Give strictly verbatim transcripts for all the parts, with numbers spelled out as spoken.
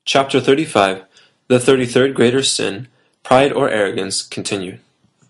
Chapter thirty-five, the thirty-third greater sin, pride or arrogance, continued.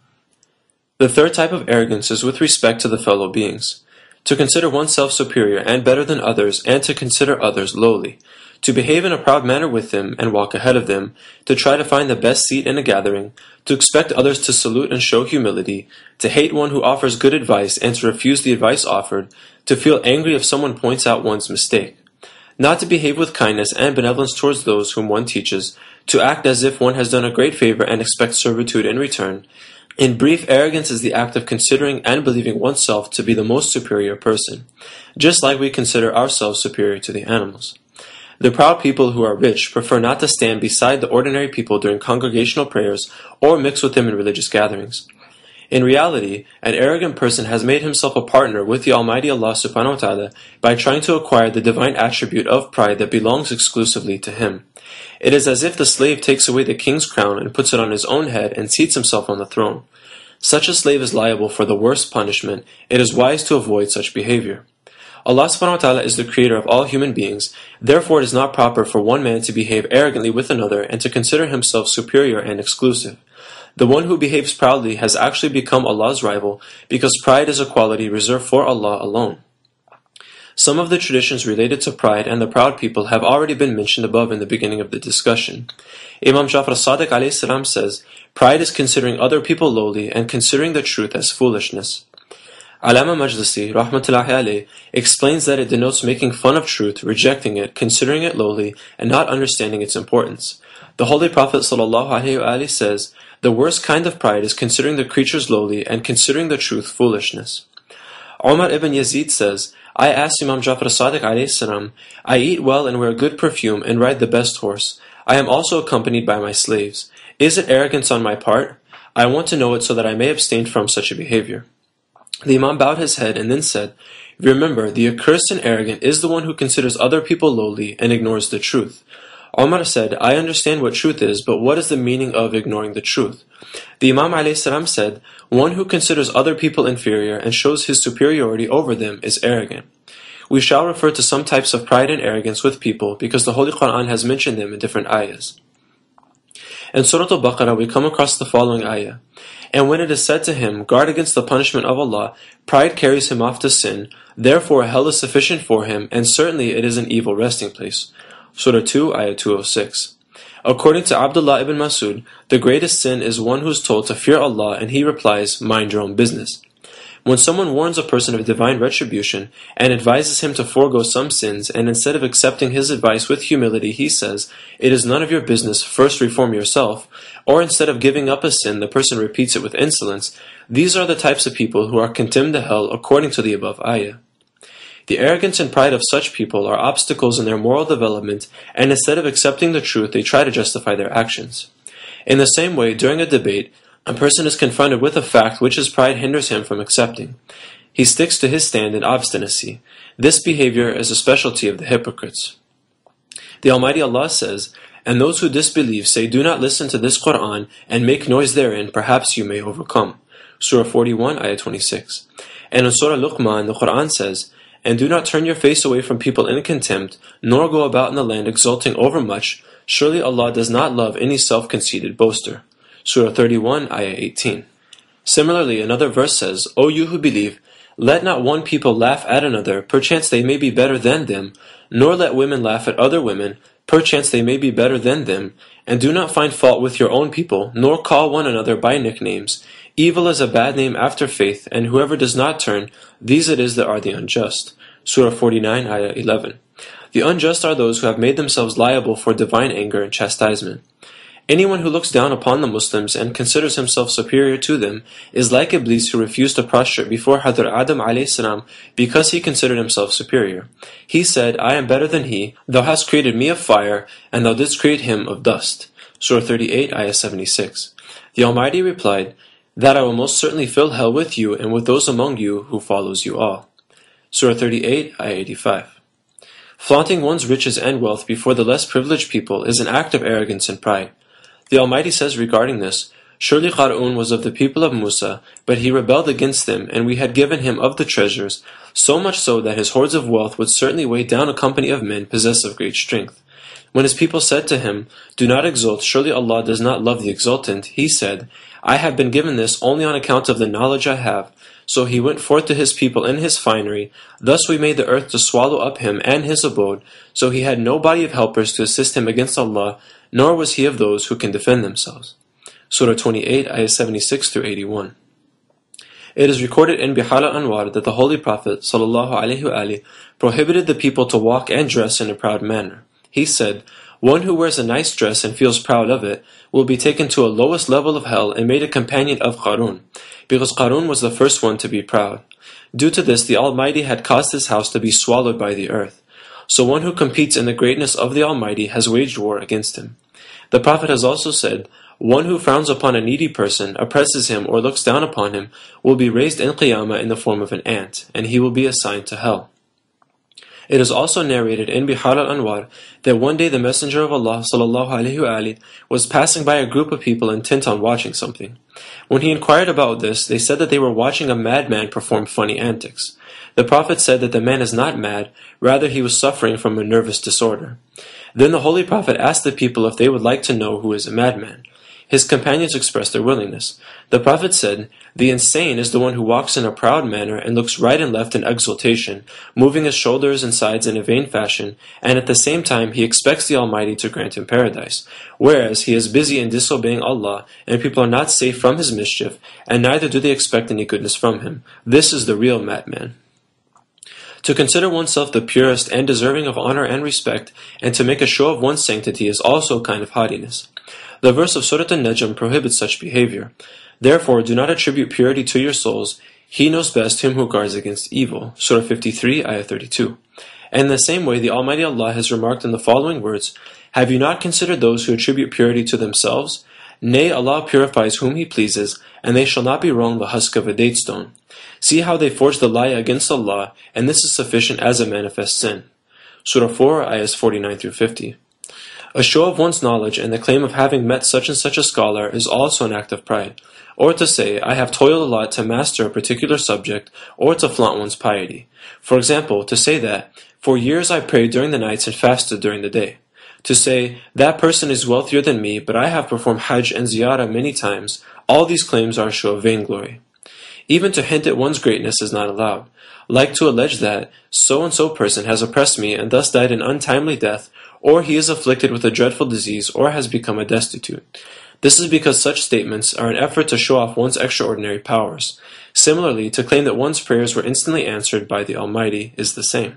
The third type of arrogance is with respect to the fellow beings. To consider oneself superior and better than others, and to consider others lowly. To behave in a proud manner with them and walk ahead of them, to try to find the best seat in a gathering, to expect others to salute and show humility, to hate one who offers good advice and to refuse the advice offered, to feel angry if someone points out one's mistake. Not to behave with kindness and benevolence towards those whom one teaches, to act as if one has done a great favor and expect servitude in return. In brief, arrogance is the act of considering and believing oneself to be the most superior person, just like we consider ourselves superior to the animals. The proud people who are rich prefer not to stand beside the ordinary people during congregational prayers or mix with them in religious gatherings. In reality, an arrogant person has made himself a partner with the Almighty Allah subhanahu wa ta'ala by trying to acquire the divine attribute of pride that belongs exclusively to him. It is as if the slave takes away the king's crown and puts it on his own head and seats himself on the throne. Such a slave is liable for the worst punishment. It is wise to avoid such behavior. Allah subhanahu wa ta'ala is the creator of all human beings, therefore it is not proper for one man to behave arrogantly with another and to consider himself superior and exclusive. The one who behaves proudly has actually become Allah's rival because pride is a quality reserved for Allah alone. Some of the traditions related to pride and the proud people have already been mentioned above in the beginning of the discussion. Imam Jafar as-Sadiq alayhi salam says, pride is considering other people lowly and considering the truth as foolishness. Allama Majlisi, rahmatullahi alayh, explains that it denotes making fun of truth, rejecting it, considering it lowly, and not understanding its importance. The Holy Prophet sallallahu alaihi wasallam says, the worst kind of pride is considering the creatures lowly and considering the truth foolishness. Umar ibn Yazid says, I asked Imam Jafar as-Sadiq alayhi salam, I eat well and wear good perfume and ride the best horse. I am also accompanied by my slaves. Is it arrogance on my part? I want to know it so that I may abstain from such a behavior. The Imam bowed his head and then said, remember, the accursed and arrogant is the one who considers other people lowly and ignores the truth. Umar said, I understand what truth is, but what is the meaning of ignoring the truth? The Imam alayhi salam said, one who considers other people inferior and shows his superiority over them is arrogant. We shall refer to some types of pride and arrogance with people because the Holy Quran has mentioned them in different ayahs. In Surah Al-Baqarah we come across the following ayah. And when it is said to him, guard against the punishment of Allah, pride carries him off to sin, therefore hell is sufficient for him, and certainly it is an evil resting place. Surah two, ayah two oh six. According to Abdullah ibn Masud, the greatest sin is one who is told to fear Allah and he replies, mind your own business. When someone warns a person of divine retribution and advises him to forego some sins, and instead of accepting his advice with humility he says, it is none of your business, first reform yourself, or instead of giving up a sin the person repeats it with insolence, these are the types of people who are condemned to hell according to the above ayah. The arrogance and pride of such people are obstacles in their moral development, and instead of accepting the truth, they try to justify their actions. In the same way, during a debate, a person is confronted with a fact which his pride hinders him from accepting. He sticks to his stand in obstinacy. This behavior is a specialty of the hypocrites. The Almighty Allah says, and those who disbelieve say, do not listen to this Quran and make noise therein, perhaps you may overcome. Surah forty-one, ayah twenty-six. And in Surah Luqman, the Quran says, and do not turn your face away from people in contempt, nor go about in the land exulting overmuch. Surely Allah does not love any self-conceited boaster. Surah thirty-one, ayah eighteen. Similarly, another verse says, O you who believe, let not one people laugh at another, perchance they may be better than them, nor let women laugh at other women, perchance they may be better than them, and do not find fault with your own people, nor call one another by nicknames. Evil is a bad name after faith, and whoever does not turn, these it is that are the unjust. Surah forty-nine, ayah eleven. The unjust are those who have made themselves liable for divine anger and chastisement. Anyone who looks down upon the Muslims and considers himself superior to them is like Iblis who refused to prostrate before Hadhr Adam alayhi salam because he considered himself superior. He said, I am better than he, thou hast created me of fire, and thou didst create him of dust. Surah thirty-eight, ayah seventy-six. The Almighty replied, that I will most certainly fill hell with you and with those among you who follows you all. Surah thirty-eight, ayah eighty-five. Flaunting one's riches and wealth before the less privileged people is an act of arrogance and pride. The Almighty says regarding this, surely Qar'un was of the people of Musa, but he rebelled against them, and we had given him of the treasures, so much so that his hoards of wealth would certainly weigh down a company of men possessed of great strength. When his people said to him, "Do not exult, surely Allah does not love the exultant," he said, "I have been given this only on account of the knowledge I have." So he went forth to his people in his finery. Thus we made the earth to swallow up him and his abode, so he had no body of helpers to assist him against Allah, nor was he of those who can defend themselves. Surah twenty-eight, ayah seventy-six through eighty-one. It is recorded in Bihar al-Anwar that the Holy Prophet ﷺ prohibited the people to walk and dress in a proud manner. He said, "One who wears a nice dress and feels proud of it will be taken to a lowest level of hell and made a companion of Qarun, because Qarun was the first one to be proud. Due to this, the Almighty had caused his house to be swallowed by the earth. So one who competes in the greatness of the Almighty has waged war against him." The Prophet has also said, "One who frowns upon a needy person, oppresses him, or looks down upon him, will be raised in Qiyamah in the form of an ant, and he will be assigned to hell." It is also narrated in Bihar al-Anwar that one day the Messenger of Allah ﷺ was passing by a group of people intent on watching something. When he inquired about this, they said that they were watching a madman perform funny antics. The Prophet said that the man is not mad, rather he was suffering from a nervous disorder. Then the Holy Prophet asked the people if they would like to know who is a madman. His companions expressed their willingness. The Prophet said, "The insane is the one who walks in a proud manner and looks right and left in exultation, moving his shoulders and sides in a vain fashion, and at the same time he expects the Almighty to grant him paradise, whereas he is busy in disobeying Allah, and people are not safe from his mischief, and neither do they expect any goodness from him. This is the real madman." To consider oneself the purest and deserving of honor and respect, and to make a show of one's sanctity is also a kind of haughtiness. The verse of Surah An-Najm prohibits such behavior. Therefore, do not attribute purity to your souls. He knows best him who guards against evil. Surah fifty-three, ayah thirty-two. And in the same way, the Almighty Allah has remarked in the following words, "Have you not considered those who attribute purity to themselves? Nay, Allah purifies whom He pleases, and they shall not be wrong the husk of a date stone. See how they forge the lie against Allah, and this is sufficient as a manifest sin." Surah four, ayahs forty-nine through fifty. A show of one's knowledge and the claim of having met such and such a scholar is also an act of pride. Or to say, "I have toiled a lot to master a particular subject," or to flaunt one's piety. For example, to say that, "For years I prayed during the nights and fasted during the day." To say, "That person is wealthier than me, but I have performed Hajj and Ziyarah many times," all these claims are a show of vainglory. Even to hint at one's greatness is not allowed. Like to allege that, "So-and-so person has oppressed me and thus died an untimely death," or "he is afflicted with a dreadful disease," or "has become a destitute." This is because such statements are an effort to show off one's extraordinary powers. Similarly, to claim that one's prayers were instantly answered by the Almighty is the same.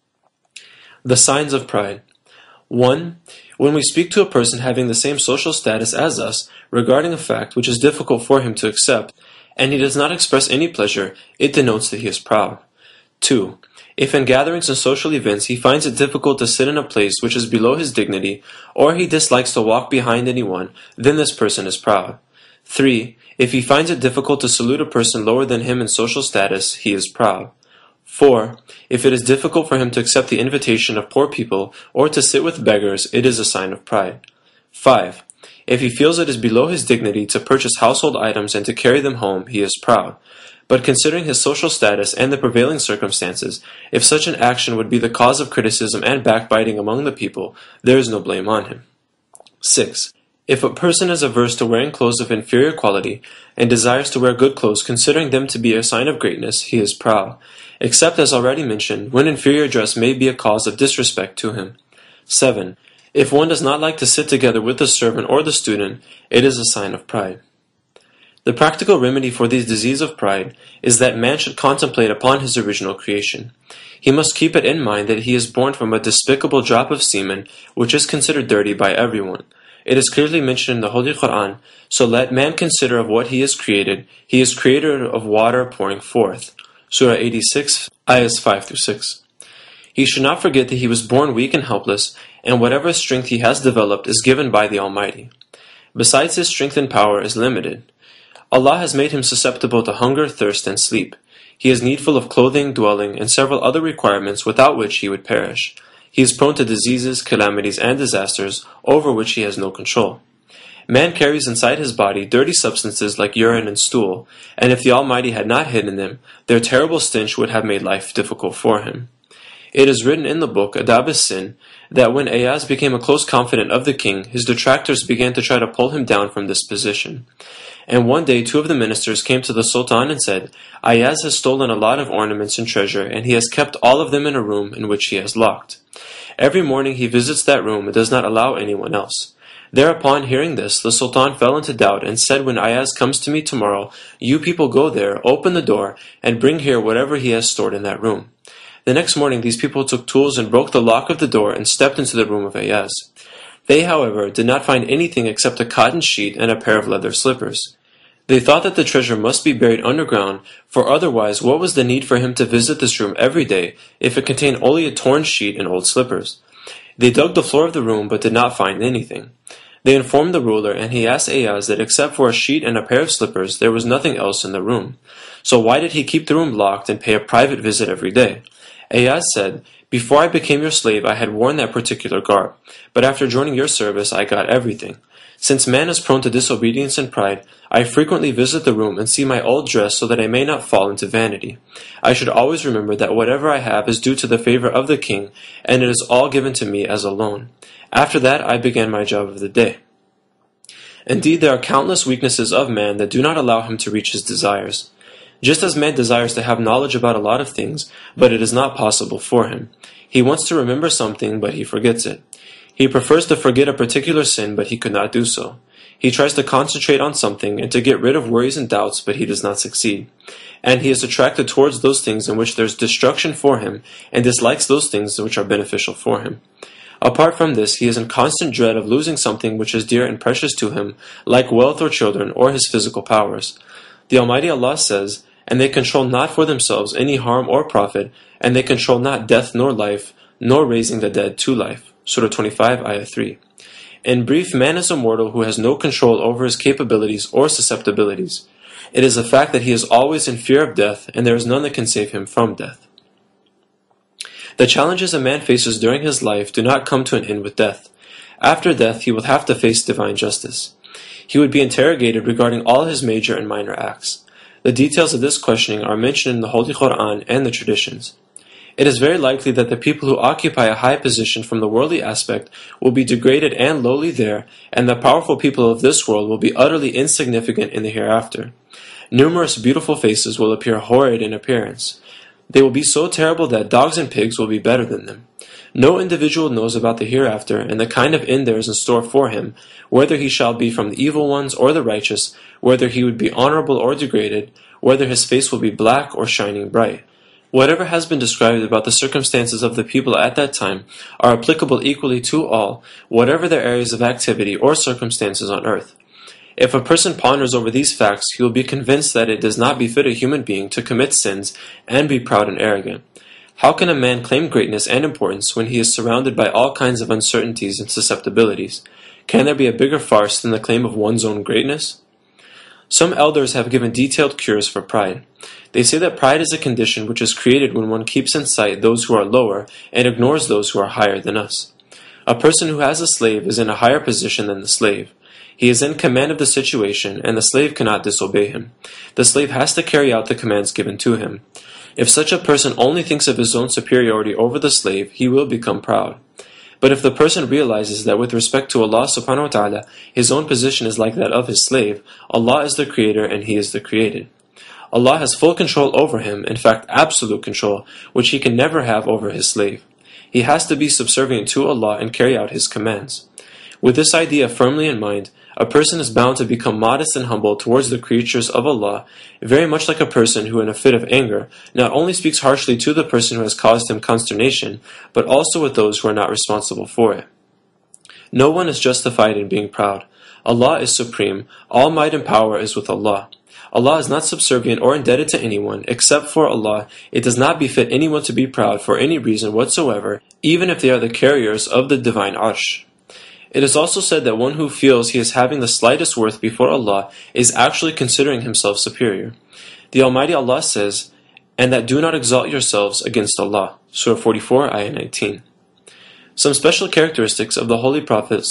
The signs of pride. one. When we speak to a person having the same social status as us regarding a fact which is difficult for him to accept, and he does not express any pleasure, it denotes that he is proud. two. If in gatherings and social events he finds it difficult to sit in a place which is below his dignity, or he dislikes to walk behind anyone, then this person is proud. three. If he finds it difficult to salute a person lower than him in social status, he is proud. four. If it is difficult for him to accept the invitation of poor people or to sit with beggars, it is a sign of pride. five. If he feels it is below his dignity to purchase household items and to carry them home, he is proud. But considering his social status and the prevailing circumstances, if such an action would be the cause of criticism and backbiting among the people, there is no blame on him. six. If a person is averse to wearing clothes of inferior quality and desires to wear good clothes considering them to be a sign of greatness, he is proud, except as already mentioned, when inferior dress may be a cause of disrespect to him. seven. If one does not like to sit together with the servant or the student, it is a sign of pride. The practical remedy for this disease of pride is that man should contemplate upon his original creation. He must keep it in mind that he is born from a despicable drop of semen, which is considered dirty by everyone. It is clearly mentioned in the Holy Quran, "So let man consider of what he is created. He is creator of water pouring forth." Surah eighty-six, ayahs five through six. He should not forget that he was born weak and helpless, and whatever strength he has developed is given by the Almighty. Besides, his strength and power is limited. Allah has made him susceptible to hunger, thirst, and sleep. He is needful of clothing, dwelling, and several other requirements without which he would perish. He is prone to diseases, calamities, and disasters over which he has no control. Man carries inside his body dirty substances like urine and stool, and if the Almighty had not hidden them, their terrible stench would have made life difficult for him. It is written in the book Adab as-Sin that when Ayaz became a close confidant of the king, his detractors began to try to pull him down from this position. And one day two of the ministers came to the Sultan and said, Ayaz has stolen a lot of ornaments and treasure, and he has kept all of them in a room in which he has locked. Every morning he visits that room and does not allow anyone else. Thereupon, hearing this, the Sultan fell into doubt and said, when Ayaz comes to me tomorrow, you people go there, open the door, and bring here whatever he has stored in that room. The next morning these people took tools and broke the lock of the door and stepped into the room of Ayaz. They, however, did not find anything except a cotton sheet and a pair of leather slippers. They thought that the treasure must be buried underground, for otherwise what was the need for him to visit this room every day if it contained only a torn sheet and old slippers? They dug the floor of the room but did not find anything. They informed the ruler, and he asked Ayaz that except for a sheet and a pair of slippers there was nothing else in the room. So why did he keep the room locked and pay a private visit every day? Ayaz said, before I became your slave I had worn that particular garb, but after joining your service I got everything. Since man is prone to disobedience and pride, I frequently visit the room and see my old dress so that I may not fall into vanity. I should always remember that whatever I have is due to the favor of the king, and it is all given to me as a loan. After that I began my job of the day. Indeed, there are countless weaknesses of man that do not allow him to reach his desires. Just as man desires to have knowledge about a lot of things, but it is not possible for him. He wants to remember something, but he forgets it. He prefers to forget a particular sin, but he could not do so. He tries to concentrate on something and to get rid of worries and doubts, but he does not succeed. And he is attracted towards those things in which there is destruction for him, and dislikes those things which are beneficial for him. Apart from this, he is in constant dread of losing something which is dear and precious to him, like wealth or children, or his physical powers. The Almighty Allah says, and they control not for themselves any harm or profit, and they control not death nor life, nor raising the dead to life. Surah twenty-five, Ayah three. In brief, man is a mortal who has no control over his capabilities or susceptibilities. It is a fact that he is always in fear of death, and there is none that can save him from death. The challenges a man faces during his life do not come to an end with death. After death, he will have to face divine justice. He would be interrogated regarding all his major and minor acts. The details of this questioning are mentioned in the Holy Quran and the traditions. It is very likely that the people who occupy a high position from the worldly aspect will be degraded and lowly there, and the powerful people of this world will be utterly insignificant in the hereafter. Numerous beautiful faces will appear horrid in appearance. They will be so terrible that dogs and pigs will be better than them. No individual knows about the hereafter and the kind of end there is in store for him, whether he shall be from the evil ones or the righteous, whether he would be honorable or degraded, whether his face will be black or shining bright. Whatever has been described about the circumstances of the people at that time are applicable equally to all, whatever their areas of activity or circumstances on earth. If a person ponders over these facts, he will be convinced that it does not befit a human being to commit sins and be proud and arrogant. How can a man claim greatness and importance when he is surrounded by all kinds of uncertainties and susceptibilities? Can there be a bigger farce than the claim of one's own greatness? Some elders have given detailed cures for pride. They say that pride is a condition which is created when one keeps in sight those who are lower and ignores those who are higher than us. A person who has a slave is in a higher position than the slave. He is in command of the situation, and the slave cannot disobey him. The slave has to carry out the commands given to him. If such a person only thinks of his own superiority over the slave, he will become proud. But if the person realizes that with respect to Allah subhanahu wa ta'ala, his own position is like that of his slave, Allah is the creator and he is the created. Allah has full control over him, in fact absolute control, which he can never have over his slave. He has to be subservient to Allah and carry out his commands. With this idea firmly in mind, a person is bound to become modest and humble towards the creatures of Allah, very much like a person who in a fit of anger not only speaks harshly to the person who has caused him consternation, but also with those who are not responsible for it. No one is justified in being proud. Allah is supreme. All might and power is with Allah. Allah is not subservient or indebted to anyone. Except for Allah, it does not befit anyone to be proud for any reason whatsoever, even if they are the carriers of the divine arsh. It is also said that one who feels he is having the slightest worth before Allah is actually considering himself superior. The Almighty Allah says, and that do not exalt yourselves against Allah. Surah forty-four, Ayah nineteen. Some special characteristics of the Holy Prophet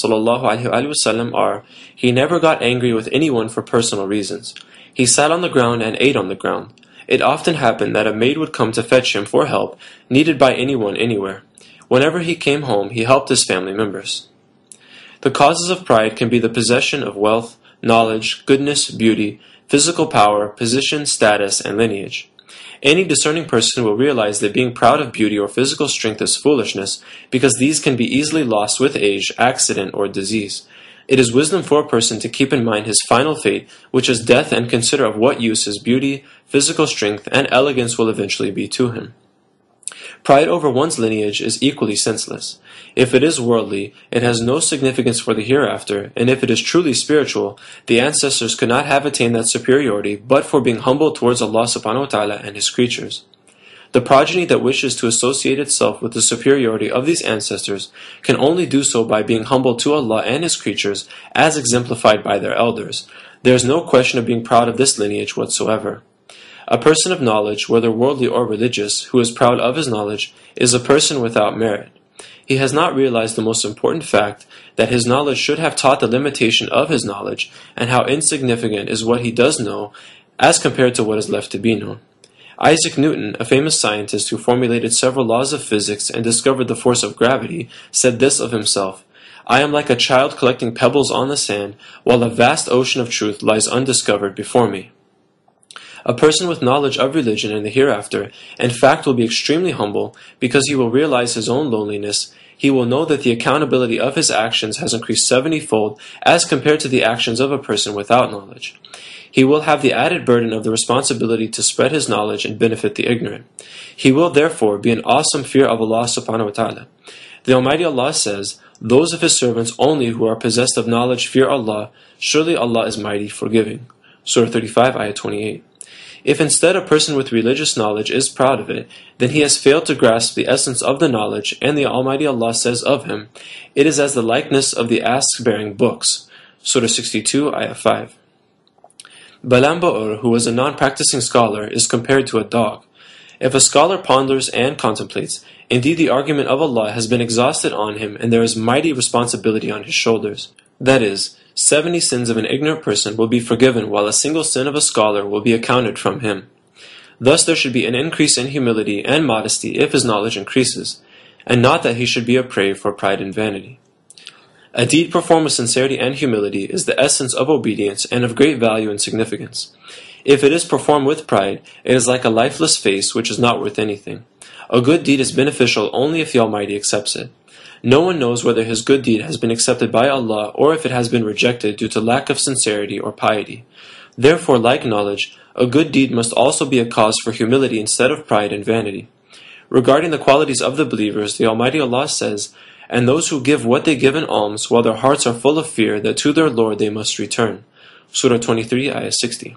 ﷺ are, he never got angry with anyone for personal reasons. He sat on the ground and ate on the ground. it often happened that a maid would come to fetch him for help needed by anyone anywhere. Whenever he came home, he helped his family members. The causes of pride can be the possession of wealth, knowledge, goodness, beauty, physical power, position, status, and lineage. Any discerning person will realize that being proud of beauty or physical strength is foolishness, because these can be easily lost with age, accident, or disease. It is wisdom for a person to keep in mind his final fate, which is death, and consider of what use his beauty, physical strength, and elegance will eventually be to him. Pride over one's lineage is equally senseless. If it is worldly, it has no significance for the hereafter, and if it is truly spiritual, the ancestors could not have attained that superiority but for being humble towards Allah subhanahu wa ta'ala and His creatures. The progeny that wishes to associate itself with the superiority of these ancestors can only do so by being humble to Allah and His creatures, as exemplified by their elders. There is no question of being proud of this lineage whatsoever. A person of knowledge, whether worldly or religious, who is proud of his knowledge, is a person without merit. He has not realized the most important fact, that his knowledge should have taught the limitation of his knowledge, and how insignificant is what he does know as compared to what is left to be known. Isaac Newton, a famous scientist who formulated several laws of physics and discovered the force of gravity, said this of himself: "I am like a child collecting pebbles on the sand, while a vast ocean of truth lies undiscovered before me." A person with knowledge of religion and the hereafter, in fact, will be extremely humble, because he will realize his own loneliness. He will know that the accountability of his actions has increased seventy-fold as compared to the actions of a person without knowledge. He will have the added burden of the responsibility to spread his knowledge and benefit the ignorant. He will therefore be in awesome fear of Allah subhanahu wa ta'ala. The Almighty Allah says, "Those of His servants only who are possessed of knowledge fear Allah. Surely Allah is mighty, forgiving." Surah thirty-five, ayah twenty-eight. If instead a person with religious knowledge is proud of it, then he has failed to grasp the essence of the knowledge, and the Almighty Allah says of him, "It is as the likeness of the ass bearing books." Surah sixty-two, ayah five. Balam Ba'ur, who was a non-practicing scholar, is compared to a dog. If a scholar ponders and contemplates, indeed the argument of Allah has been exhausted on him, and there is mighty responsibility on his shoulders. That is, seventy sins of an ignorant person will be forgiven, while a single sin of a scholar will be accounted from him. Thus there should be an increase in humility and modesty if his knowledge increases, and not that he should be a prey for pride and vanity. A deed performed with sincerity and humility is the essence of obedience and of great value and significance. If it is performed with pride, it is like a lifeless face which is not worth anything. A good deed is beneficial only if the Almighty accepts it. No one knows whether his good deed has been accepted by Allah or if it has been rejected due to lack of sincerity or piety. Therefore, like knowledge, a good deed must also be a cause for humility instead of pride and vanity. Regarding the qualities of the believers, the Almighty Allah says, "And those who give what they give in alms, while their hearts are full of fear that to their Lord they must return." Surah twenty-three, ayah sixty.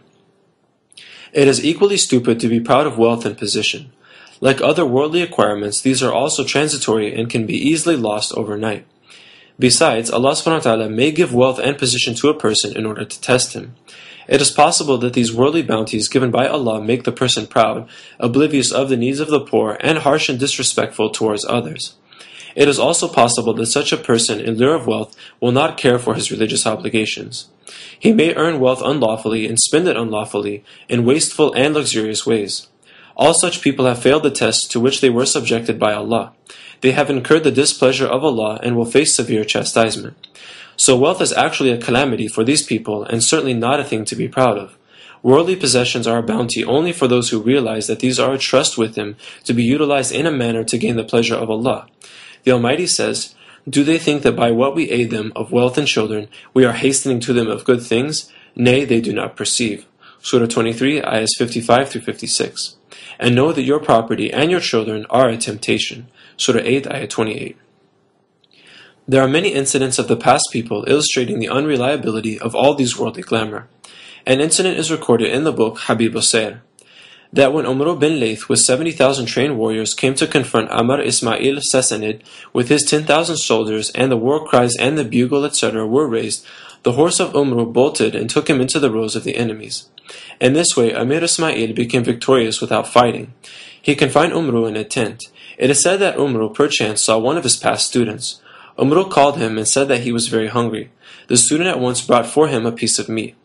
It is equally stupid to be proud of wealth and position. Like other worldly acquirements, these are also transitory and can be easily lost overnight. Besides, Allah subhanahu wa ta'ala may give wealth and position to a person in order to test him. It is possible that these worldly bounties given by Allah make the person proud, oblivious of the needs of the poor, and harsh and disrespectful towards others. It is also possible that such a person, in lieu of wealth, will not care for his religious obligations. He may earn wealth unlawfully and spend it unlawfully, in wasteful and luxurious ways. All such people have failed the test to which they were subjected by Allah. They have incurred the displeasure of Allah and will face severe chastisement. So wealth is actually a calamity for these people, and certainly not a thing to be proud of. Worldly possessions are a bounty only for those who realize that these are a trust with Him to be utilized in a manner to gain the pleasure of Allah. The Almighty says, "Do they think that by what we aid them of wealth and children, we are hastening to them of good things? Nay, they do not perceive." Surah twenty-three, ayahs fifty-five through fifty-six. "And know that your property and your children are a temptation." Surah eight, ayah twenty-eight. There are many incidents of the past people illustrating the unreliability of all these worldly glamour. An incident is recorded in the book Habib al-Sayr, that when Umru bin Layth with seventy thousand trained warriors came to confront Amr Ismail Sassanid with his ten thousand soldiers, and the war cries and the bugle et cetera were raised, the horse of Umru bolted and took him into the rows of the enemies. In this way, Amir Ismail became victorious without fighting. He confined Umru in a tent. It is said that Umru perchance saw one of his past students. Umru called him and said that he was very hungry. The student at once brought for him a piece of meat.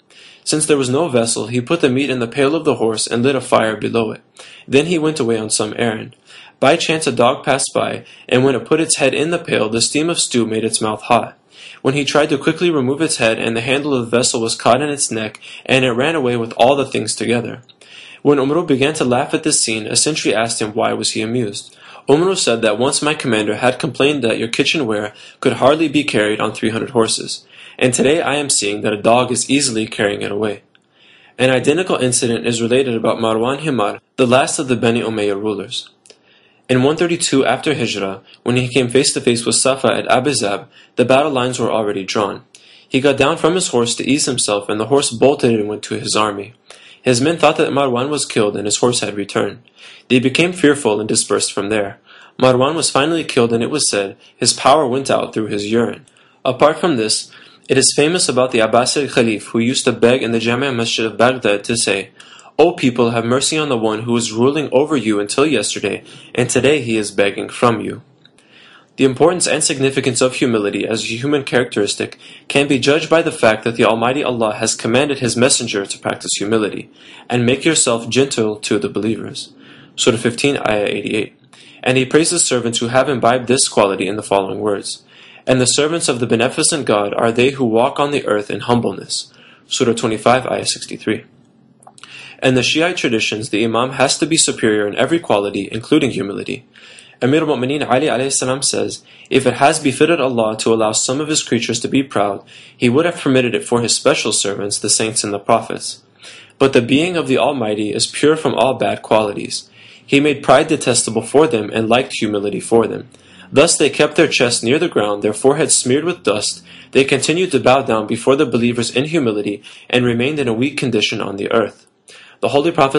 Since there was no vessel, he put the meat in the pail of the horse and lit a fire below it. Then he went away on some errand. By chance a dog passed by, and when it put its head in the pail, the steam of stew made its mouth hot. When he tried to quickly remove its head, and the handle of the vessel was caught in its neck, and it ran away with all the things together. When Umru began to laugh at this scene, a sentry asked him why was he amused. Umru said that once my commander had complained that your kitchenware could hardly be carried on three hundred horses, and today I am seeing that a dog is easily carrying it away. An identical incident is related about Marwan Himar, the last of the Bani Umayyah rulers. In one thirty-two after Hijrah, when he came face to face with Safa at Abizab, the battle lines were already drawn. He got down from his horse to ease himself, and the horse bolted and went to his army. His men thought that Marwan was killed and his horse had returned. They became fearful and dispersed from there. Marwan was finally killed, and it was said his power went out through his urine. Apart from this, it is famous about the Abbasid Khalif who used to beg in the Jami' Masjid of Baghdad to say, O people, have mercy on the one who was ruling over you until yesterday, and today he is begging from you. The importance and significance of humility as a human characteristic can be judged by the fact that the Almighty Allah has commanded His Messenger to practice humility, and make yourself gentle to the believers. Surah fifteen, Ayah eighty-eight. And He praises servants who have imbibed this quality in the following words. And the servants of the beneficent God are they who walk on the earth in humbleness. Surah twenty-five, Ayah sixty-three. In the Shiite traditions, the Imam has to be superior in every quality, including humility. Amir al-Mu'mineen Ali alayhi salam says, if it has befitted Allah to allow some of His creatures to be proud, He would have permitted it for His special servants, the saints and the prophets. But the being of the Almighty is pure from all bad qualities. He made pride detestable for them and liked humility for them. Thus they kept their chests near the ground, their foreheads smeared with dust. They continued to bow down before the believers in humility and remained in a weak condition on the earth. The Holy Prophet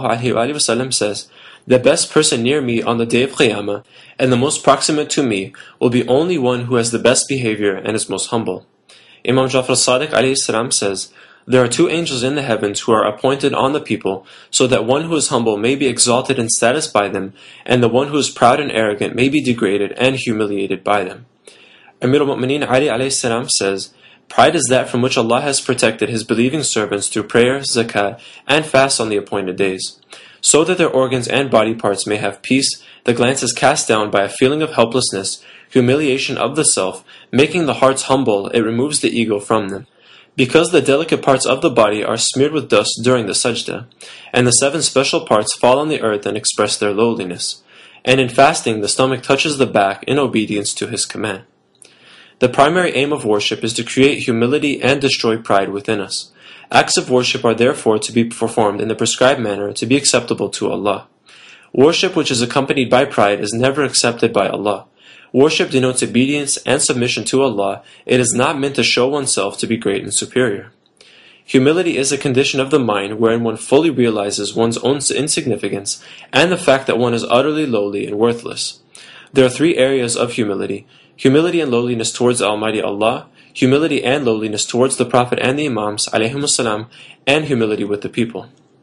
ﷺ says, the best person near me on the day of Qiyamah, and the most proximate to me, will be only one who has the best behavior and is most humble. Imam Jafar as-Sadiq ﷺ says, there are two angels in the heavens who are appointed on the people, so that one who is humble may be exalted in status by them, and the one who is proud and arrogant may be degraded and humiliated by them. Amir al-Mu'mineen Ali alayhi salam says, pride is that from which Allah has protected His believing servants through prayer, zakat, and fast on the appointed days. So that their organs and body parts may have peace, the glance is cast down by a feeling of helplessness, humiliation of the self, making the hearts humble, it removes the ego from them. Because the delicate parts of the body are smeared with dust during the sajda, and the seven special parts fall on the earth and express their lowliness. And in fasting, the stomach touches the back in obedience to His command. The primary aim of worship is to create humility and destroy pride within us. Acts of worship are therefore to be performed in the prescribed manner to be acceptable to Allah. Worship which is accompanied by pride is never accepted by Allah. Worship denotes obedience and submission to Allah. It is not meant to show oneself to be great and superior. Humility is a condition of the mind wherein one fully realizes one's own insignificance and the fact that one is utterly lowly and worthless. There are three areas of humility: humility and lowliness towards Almighty Allah, humility and lowliness towards the Prophet and the Imams alayhimussalam, and humility with the people.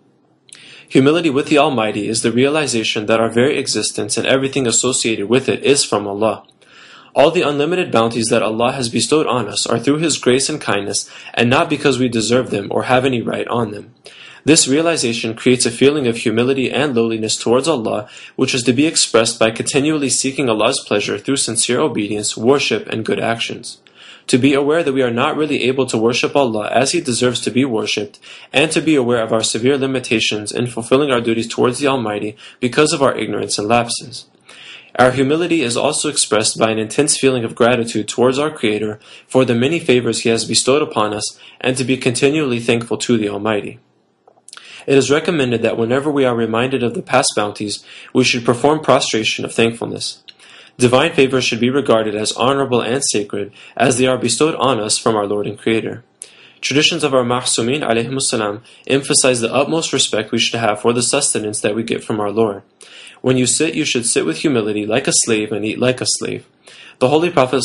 Humility with the Almighty is the realization that our very existence and everything associated with it is from Allah. All the unlimited bounties that Allah has bestowed on us are through His grace and kindness, and not because we deserve them or have any right on them. This realization creates a feeling of humility and lowliness towards Allah, which is to be expressed by continually seeking Allah's pleasure through sincere obedience, worship, and good actions. To be aware that we are not really able to worship Allah as He deserves to be worshipped, and to be aware of our severe limitations in fulfilling our duties towards the Almighty because of our ignorance and lapses. Our humility is also expressed by an intense feeling of gratitude towards our Creator for the many favors He has bestowed upon us, and to be continually thankful to the Almighty. It is recommended that whenever we are reminded of the past bounties, we should perform prostration of thankfulness. Divine favors should be regarded as honorable and sacred, as they are bestowed on us from our Lord and Creator. Traditions of our Ma'sumin alayhimussalam emphasize the utmost respect we should have for the sustenance that we get from our Lord. When you sit, you should sit with humility like a slave and eat like a slave. The Holy Prophet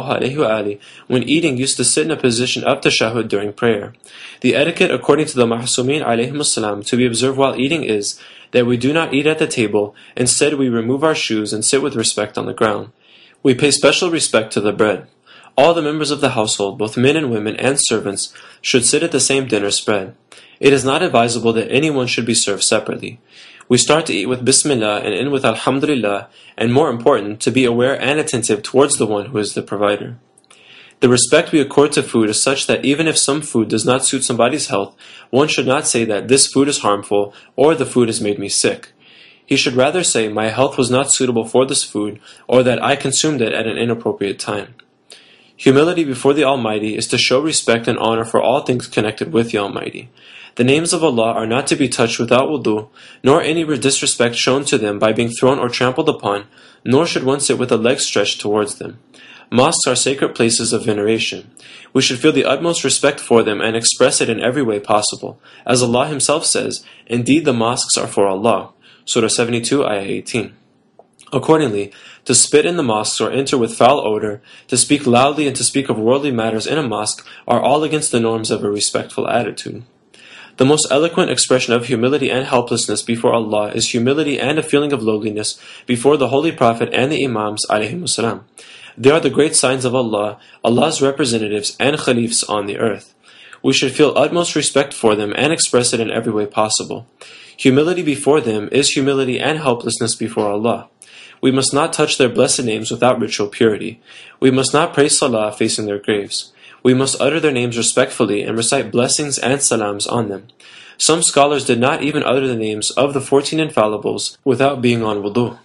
ﷺ, when eating, used to sit in a position of tashahhud during prayer. The etiquette according to the Ma'sumin alayhimussalam to be observed while eating is that we do not eat at the table, instead we remove our shoes and sit with respect on the ground. We pay special respect to the bread. All the members of the household, both men and women and servants, should sit at the same dinner spread. It is not advisable that anyone should be served separately. We start to eat with Bismillah and end with Alhamdulillah, and more important, to be aware and attentive towards the one who is the provider. The respect we accord to food is such that even if some food does not suit somebody's health, one should not say that this food is harmful or the food has made me sick. He should rather say, my health was not suitable for this food, or that I consumed it at an inappropriate time. Humility before the Almighty is to show respect and honor for all things connected with the Almighty. The names of Allah are not to be touched without wudu, nor any disrespect shown to them by being thrown or trampled upon, nor should one sit with a leg stretched towards them. Mosques are sacred places of veneration. We should feel the utmost respect for them and express it in every way possible. As Allah Himself says, indeed the mosques are for Allah. Surah seventy-two, Ayah eighteen. Accordingly, to spit in the mosques or enter with foul odor, to speak loudly and to speak of worldly matters in a mosque are all against the norms of a respectful attitude. The most eloquent expression of humility and helplessness before Allah is humility and a feeling of lowliness before the Holy Prophet and the Imams alayhimus salam. They are the great signs of Allah, Allah's representatives and Khalifs on the earth. We should feel utmost respect for them and express it in every way possible. Humility before them is humility and helplessness before Allah. We must not touch their blessed names without ritual purity. We must not pray salah facing their graves. We must utter their names respectfully and recite blessings and salams on them. Some scholars did not even utter the names of the fourteen infallibles without being on wudu.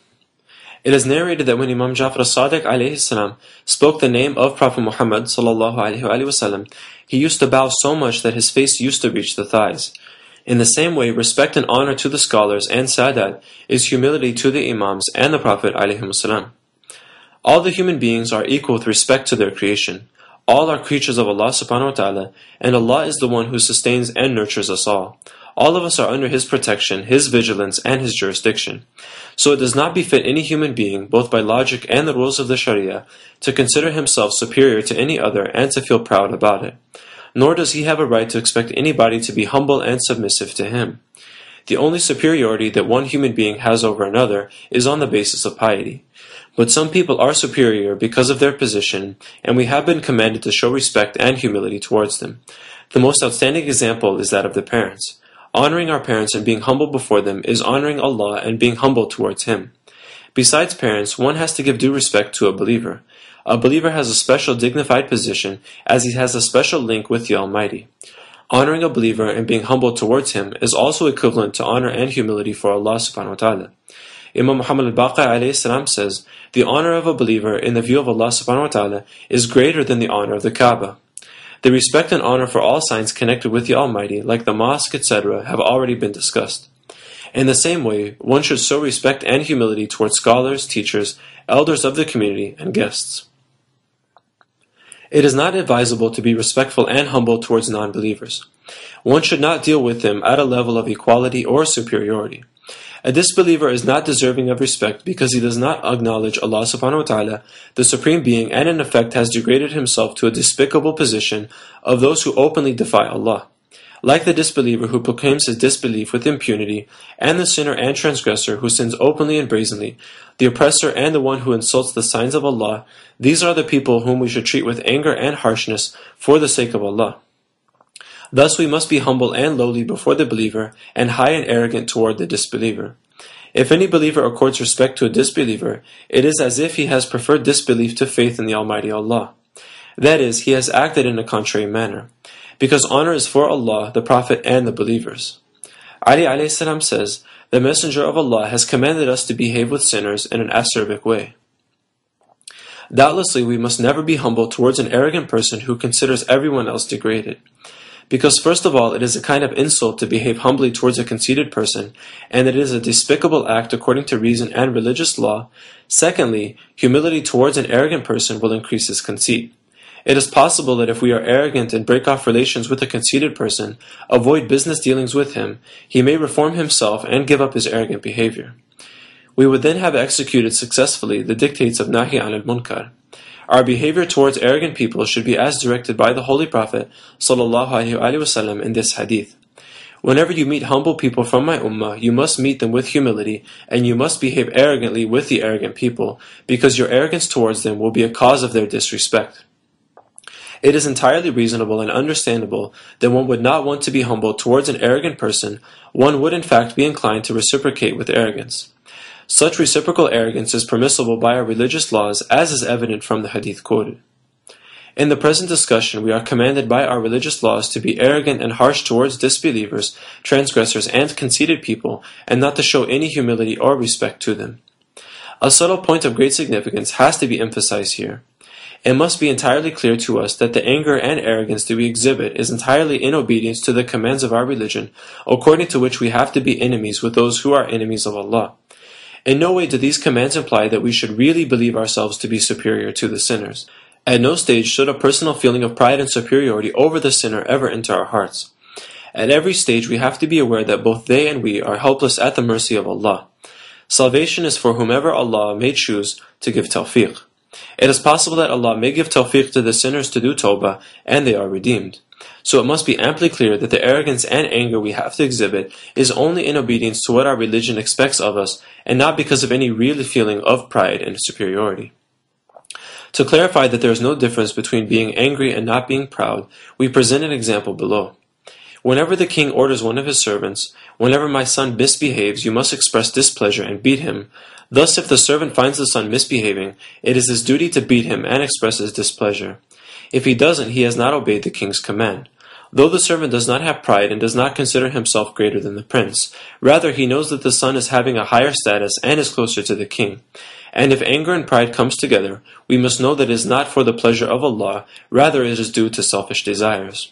It is narrated that when Imam Ja'far as-Sadiq alayhi salam spoke the name of Prophet Muhammad sallallahu alayhi wa sallam, he used to bow so much that his face used to reach the thighs. In the same way, respect and honor to the scholars and Sadat is humility to the Imams and the Prophet alayhi salam. All the human beings are equal with respect to their creation. All are creatures of Allah subhanahu wa ta'ala, and Allah is the one who sustains and nurtures us all. All of us are under His protection, His vigilance, and His jurisdiction. So it does not befit any human being, both by logic and the rules of the Sharia, to consider himself superior to any other and to feel proud about it. Nor does he have a right to expect anybody to be humble and submissive to him. The only superiority that one human being has over another is on the basis of piety. But some people are superior because of their position, and we have been commanded to show respect and humility towards them. The most outstanding example is that of the parents. Honoring our parents and being humble before them is honoring Allah and being humble towards Him. Besides parents, one has to give due respect to a believer. A believer has a special dignified position as he has a special link with the Almighty. Honoring a believer and being humble towards him is also equivalent to honor and humility for Allah subhanahu wa ta'ala. Imam Muhammad al-Baqir alayhi salam says, the honor of a believer in the view of Allah subhanahu wa ta'ala is greater than the honor of the Kaaba. The respect and honor for all signs connected with the Almighty, like the mosque, et cetera, have already been discussed. In the same way, one should show respect and humility towards scholars, teachers, elders of the community, and guests. It is not advisable to be respectful and humble towards non-believers. One should not deal with them at a level of equality or superiority. A disbeliever is not deserving of respect because he does not acknowledge Allah subhanahu wa ta'ala, the Supreme Being, and in effect has degraded himself to a despicable position of those who openly defy Allah. Like the disbeliever who proclaims his disbelief with impunity, and the sinner and transgressor who sins openly and brazenly, the oppressor and the one who insults the signs of Allah, these are the people whom we should treat with anger and harshness for the sake of Allah. Thus we must be humble and lowly before the believer, and high and arrogant toward the disbeliever. If any believer accords respect to a disbeliever, it is as if he has preferred disbelief to faith in the Almighty Allah. That is, he has acted in a contrary manner. Because honor is for Allah, the Prophet, and the believers. Ali alayhi salam says, the Messenger of Allah has commanded us to behave with sinners in an acerbic way. Doubtlessly, we must never be humble towards an arrogant person who considers everyone else degraded. Because first of all, it is a kind of insult to behave humbly towards a conceited person, and it is a despicable act according to reason and religious law. Secondly, humility towards an arrogant person will increase his conceit. It is possible that if we are arrogant and break off relations with a conceited person, avoid business dealings with him, he may reform himself and give up his arrogant behavior. We would then have executed successfully the dictates of Nahi anil Munkar. Our behavior towards arrogant people should be as directed by the Holy Prophet sallallahu alaihi wasallam in this hadith. Whenever you meet humble people from my ummah, you must meet them with humility, and you must behave arrogantly with the arrogant people, because your arrogance towards them will be a cause of their disrespect. It is entirely reasonable and understandable that one would not want to be humble towards an arrogant person. One would in fact be inclined to reciprocate with arrogance. Such reciprocal arrogance is permissible by our religious laws, as is evident from the hadith quoted. In the present discussion, we are commanded by our religious laws to be arrogant and harsh towards disbelievers, transgressors, and conceited people, and not to show any humility or respect to them. A subtle point of great significance has to be emphasized here. It must be entirely clear to us that the anger and arrogance that we exhibit is entirely in obedience to the commands of our religion, according to which we have to be enemies with those who are enemies of Allah. In no way do these commands imply that we should really believe ourselves to be superior to the sinners. At no stage should a personal feeling of pride and superiority over the sinner ever enter our hearts. At every stage we have to be aware that both they and we are helpless at the mercy of Allah. Salvation is for whomever Allah may choose to give tawfiq. It is possible that Allah may give tawfiq to the sinners to do tawbah, and they are redeemed. So it must be amply clear that the arrogance and anger we have to exhibit is only in obedience to what our religion expects of us, and not because of any real feeling of pride and superiority. To clarify that there is no difference between being angry and not being proud, we present an example below. Whenever the king orders one of his servants, "Whenever my son misbehaves, you must express displeasure and beat him." Thus, if the servant finds the son misbehaving, it is his duty to beat him and express his displeasure. If he doesn't, he has not obeyed the king's command. Though the servant does not have pride and does not consider himself greater than the prince, rather he knows that the son is having a higher status and is closer to the king. And if anger and pride comes together, we must know that it is not for the pleasure of Allah, rather it is due to selfish desires.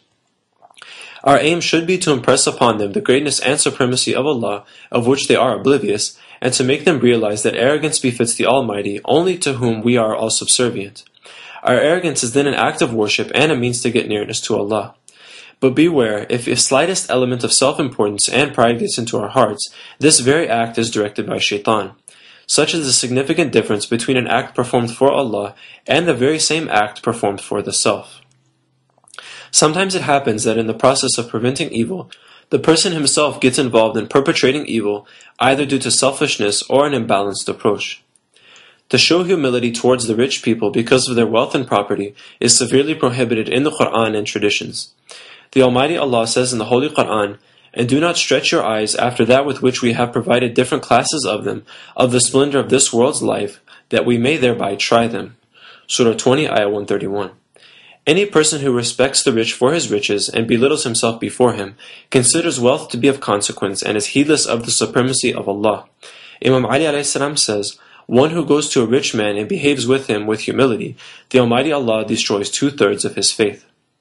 Our aim should be to impress upon them the greatness and supremacy of Allah, of which they are oblivious, and to make them realize that arrogance befits the Almighty, only to whom we are all subservient. Our arrogance is then an act of worship and a means to get nearness to Allah. But beware, if the slightest element of self-importance and pride gets into our hearts, this very act is directed by shaitan. Such is the significant difference between an act performed for Allah and the very same act performed for the self. Sometimes it happens that in the process of preventing evil, the person himself gets involved in perpetrating evil, either due to selfishness or an imbalanced approach. To show humility towards the rich people because of their wealth and property is severely prohibited in the Quran and traditions. The Almighty Allah says in the Holy Quran, "And do not stretch your eyes after that with which we have provided different classes of them, of the splendor of this world's life, that we may thereby try them." Surah twenty, Ayah one thirty-one. Any person who respects the rich for his riches and belittles himself before him, considers wealth to be of consequence and is heedless of the supremacy of Allah. Imam Ali alayhi salam says, "One who goes to a rich man and behaves with him with humility, the Almighty Allah destroys two-thirds of his faith."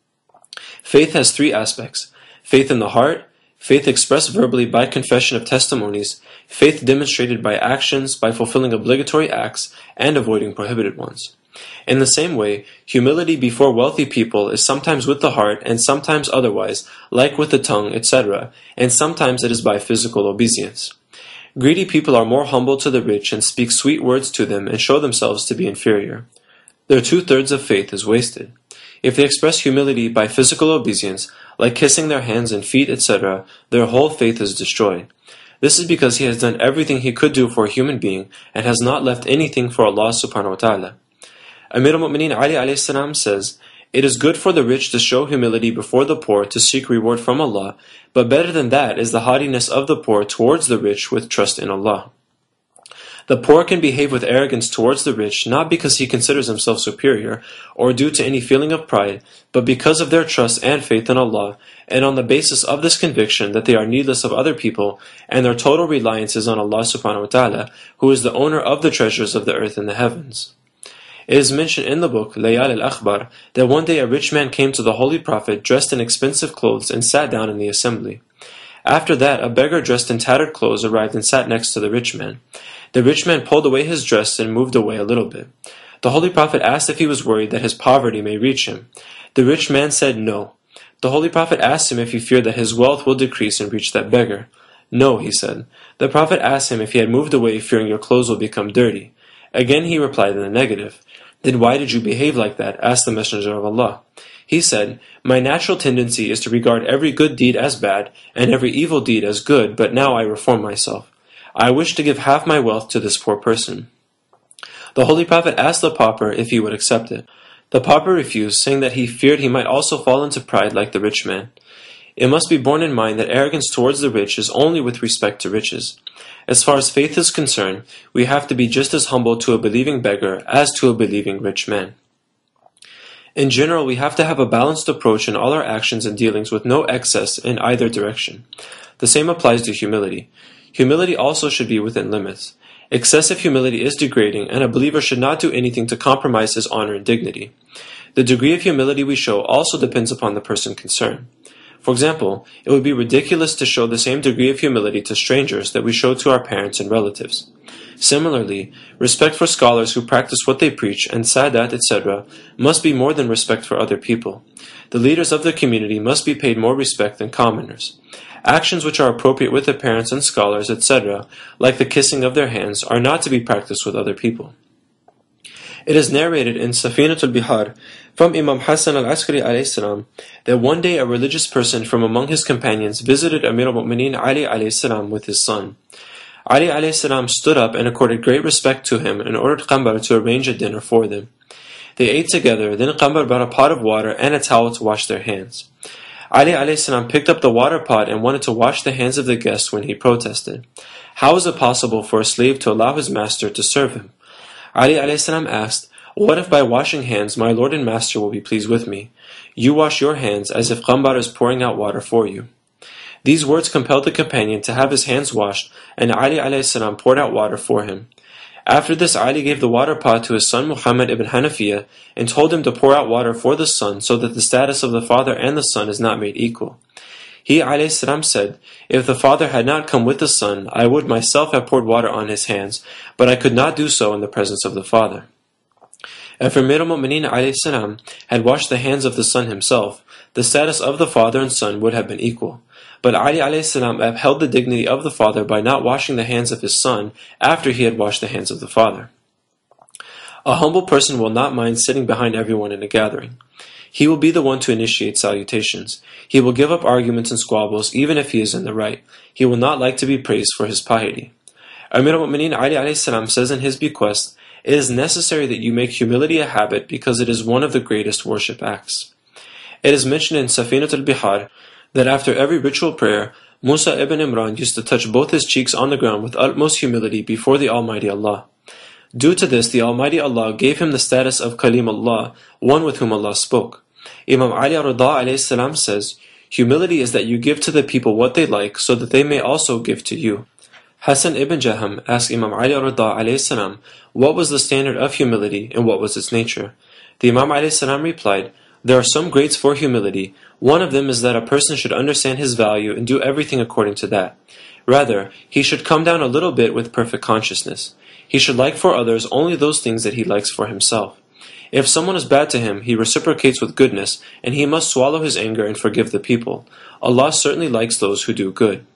Faith has three aspects: faith in the heart, faith expressed verbally by confession of testimonies, faith demonstrated by actions, by fulfilling obligatory acts, and avoiding prohibited ones. In the same way, humility before wealthy people is sometimes with the heart and sometimes otherwise, like with the tongue, et cetera, and sometimes it is by physical obeisance. Greedy people are more humble to the rich and speak sweet words to them and show themselves to be inferior. Their two-thirds of faith is wasted. If they express humility by physical obeisance, like kissing their hands and feet, et cetera, their whole faith is destroyed. This is because he has done everything he could do for a human being and has not left anything for Allah subhanahu wa ta'ala. Amir al-Mu'mineen Ali alayhi salam says, "It is good for the rich to show humility before the poor to seek reward from Allah, but better than that is the haughtiness of the poor towards the rich with trust in Allah." The poor can behave with arrogance towards the rich not because he considers himself superior or due to any feeling of pride, but because of their trust and faith in Allah, and on the basis of this conviction that they are needless of other people and their total reliance is on Allah subhanahu wa ta'ala, who is the owner of the treasures of the earth and the heavens. It is mentioned in the book Layal al-Akhbar that one day a rich man came to the Holy Prophet dressed in expensive clothes and sat down in the assembly. After that, a beggar dressed in tattered clothes arrived and sat next to the rich man. The rich man pulled away his dress and moved away a little bit. The Holy Prophet asked if he was worried that his poverty may reach him. The rich man said no. The Holy Prophet asked him if he feared that his wealth will decrease and reach that beggar. No, he said. The Prophet asked him if he had moved away fearing your clothes will become dirty. Again he replied in the negative. Then why did you behave like that? Asked the Messenger of Allah. He said, "My natural tendency is to regard every good deed as bad and every evil deed as good, but now I reform myself. I wish to give half my wealth to this poor person." The Holy Prophet asked the pauper if he would accept it. The pauper refused, saying that he feared he might also fall into pride like the rich man. It must be borne in mind that arrogance towards the rich is only with respect to riches. As far as faith is concerned, we have to be just as humble to a believing beggar as to a believing rich man. In general, we have to have a balanced approach in all our actions and dealings with no excess in either direction. The same applies to humility. Humility also should be within limits. Excessive humility is degrading, and a believer should not do anything to compromise his honor and dignity. The degree of humility we show also depends upon the person concerned. For example, it would be ridiculous to show the same degree of humility to strangers that we show to our parents and relatives. Similarly, respect for scholars who practice what they preach and sadat, et cetera, must be more than respect for other people. The leaders of the community must be paid more respect than commoners. Actions which are appropriate with the parents and scholars, et cetera, like the kissing of their hands, are not to be practiced with other people. It is narrated in Safinatul Bihar from Imam Hassan al-Askari alayhi salam that one day a religious person from among his companions visited Amir al-Mu'mineen Ali alayhi salam with his son. Ali alayhi salam stood up and accorded great respect to him and ordered Qambar to arrange a dinner for them. They ate together, then Qambar brought a pot of water and a towel to wash their hands. Ali alayhi salam picked up the water pot and wanted to wash the hands of the guests when he protested. How is it possible for a slave to allow his master to serve him? Ali alayhi salam asked, "What if by washing hands my lord and master will be pleased with me? You wash your hands as if Qambar is pouring out water for you." These words compelled the companion to have his hands washed, and Ali alayhi salam poured out water for him. After this, Ali gave the water pot to his son Muhammad ibn Hanafiya and told him to pour out water for the son so that the status of the father and the son is not made equal. He alayhi salam said, "If the father had not come with the son, I would myself have poured water on his hands, but I could not do so in the presence of the father." If Amir al-Mu'mineen alayhi salam had washed the hands of the son himself, the status of the father and son would have been equal. But Ali alayhi salam upheld the dignity of the father by not washing the hands of his son after he had washed the hands of the father. A humble person will not mind sitting behind everyone in a gathering. He will be the one to initiate salutations. He will give up arguments and squabbles even if he is in the right. He will not like to be praised for his piety. Amir al-Mu'mineen Ali alayhi salam says in his bequest, "It is necessary that you make humility a habit because it is one of the greatest worship acts." It is mentioned in Safinatul Bihar that after every ritual prayer, Musa ibn Imran used to touch both his cheeks on the ground with utmost humility before the Almighty Allah. Due to this, the Almighty Allah gave him the status of Kalim Allah, one with whom Allah spoke. Imam Ali ar-Rida alayhi salam says, "Humility is that you give to the people what they like so that they may also give to you." Hassan ibn Jaham asked Imam Ali ar-Rida alayhi salam what was the standard of humility and what was its nature. The Imam alayhi salam replied, "There are some grades for humility. One of them is that a person should understand his value and do everything according to that. Rather, he should come down a little bit with perfect consciousness. He should like for others only those things that he likes for himself. If someone is bad to him, he reciprocates with goodness, and he must swallow his anger and forgive the people. Allah certainly likes those who do good."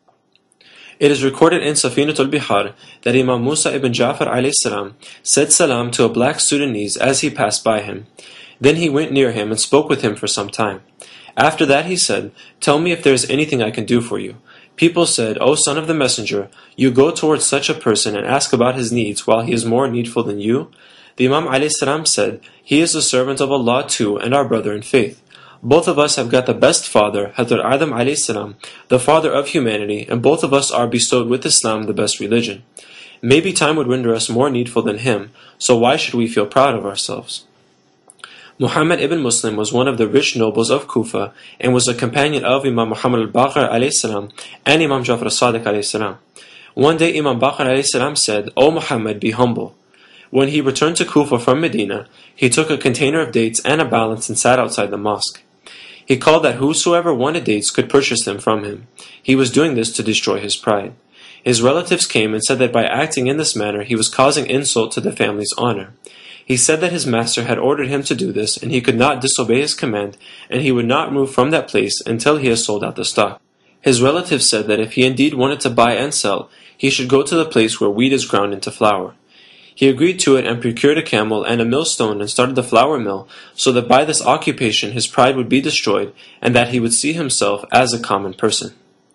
It is recorded in Safinatul Bihar that Imam Musa ibn Ja'far alayhi salam said salam to a black Sudanese as he passed by him. Then he went near him and spoke with him for some time. After that he said, "Tell me if there is anything I can do for you." People said, "O son of the messenger, you go towards such a person and ask about his needs while he is more needful than you?" The Imam alayhi salam said, "He is a servant of Allah too and our brother in faith. Both of us have got the best father, Hazrat Adam alayhi salam, the father of humanity, and both of us are bestowed with Islam, the best religion. Maybe time would render us more needful than him, so why should we feel proud of ourselves?" Muhammad ibn Muslim was one of the rich nobles of Kufa and was a companion of Imam Muhammad al-Baqir alayhi salam and Imam Ja'far al-Sadiq alayhi salam. One day Imam Baqir alayhi salam said, "O Muhammad, be humble." When he returned to Kufa from Medina, he took a container of dates and a balance and sat outside the mosque. He called that whosoever wanted dates could purchase them from him. He was doing this to destroy his pride. His relatives came and said that by acting in this manner he was causing insult to the family's honor. He said that his master had ordered him to do this and he could not disobey his command, and he would not move from that place until he has sold out the stock. His relatives said that if he indeed wanted to buy and sell, he should go to the place where wheat is ground into flour. He agreed to it and procured a camel and a millstone and started the flour mill, so that by this occupation his pride would be destroyed and that he would see himself as a common person.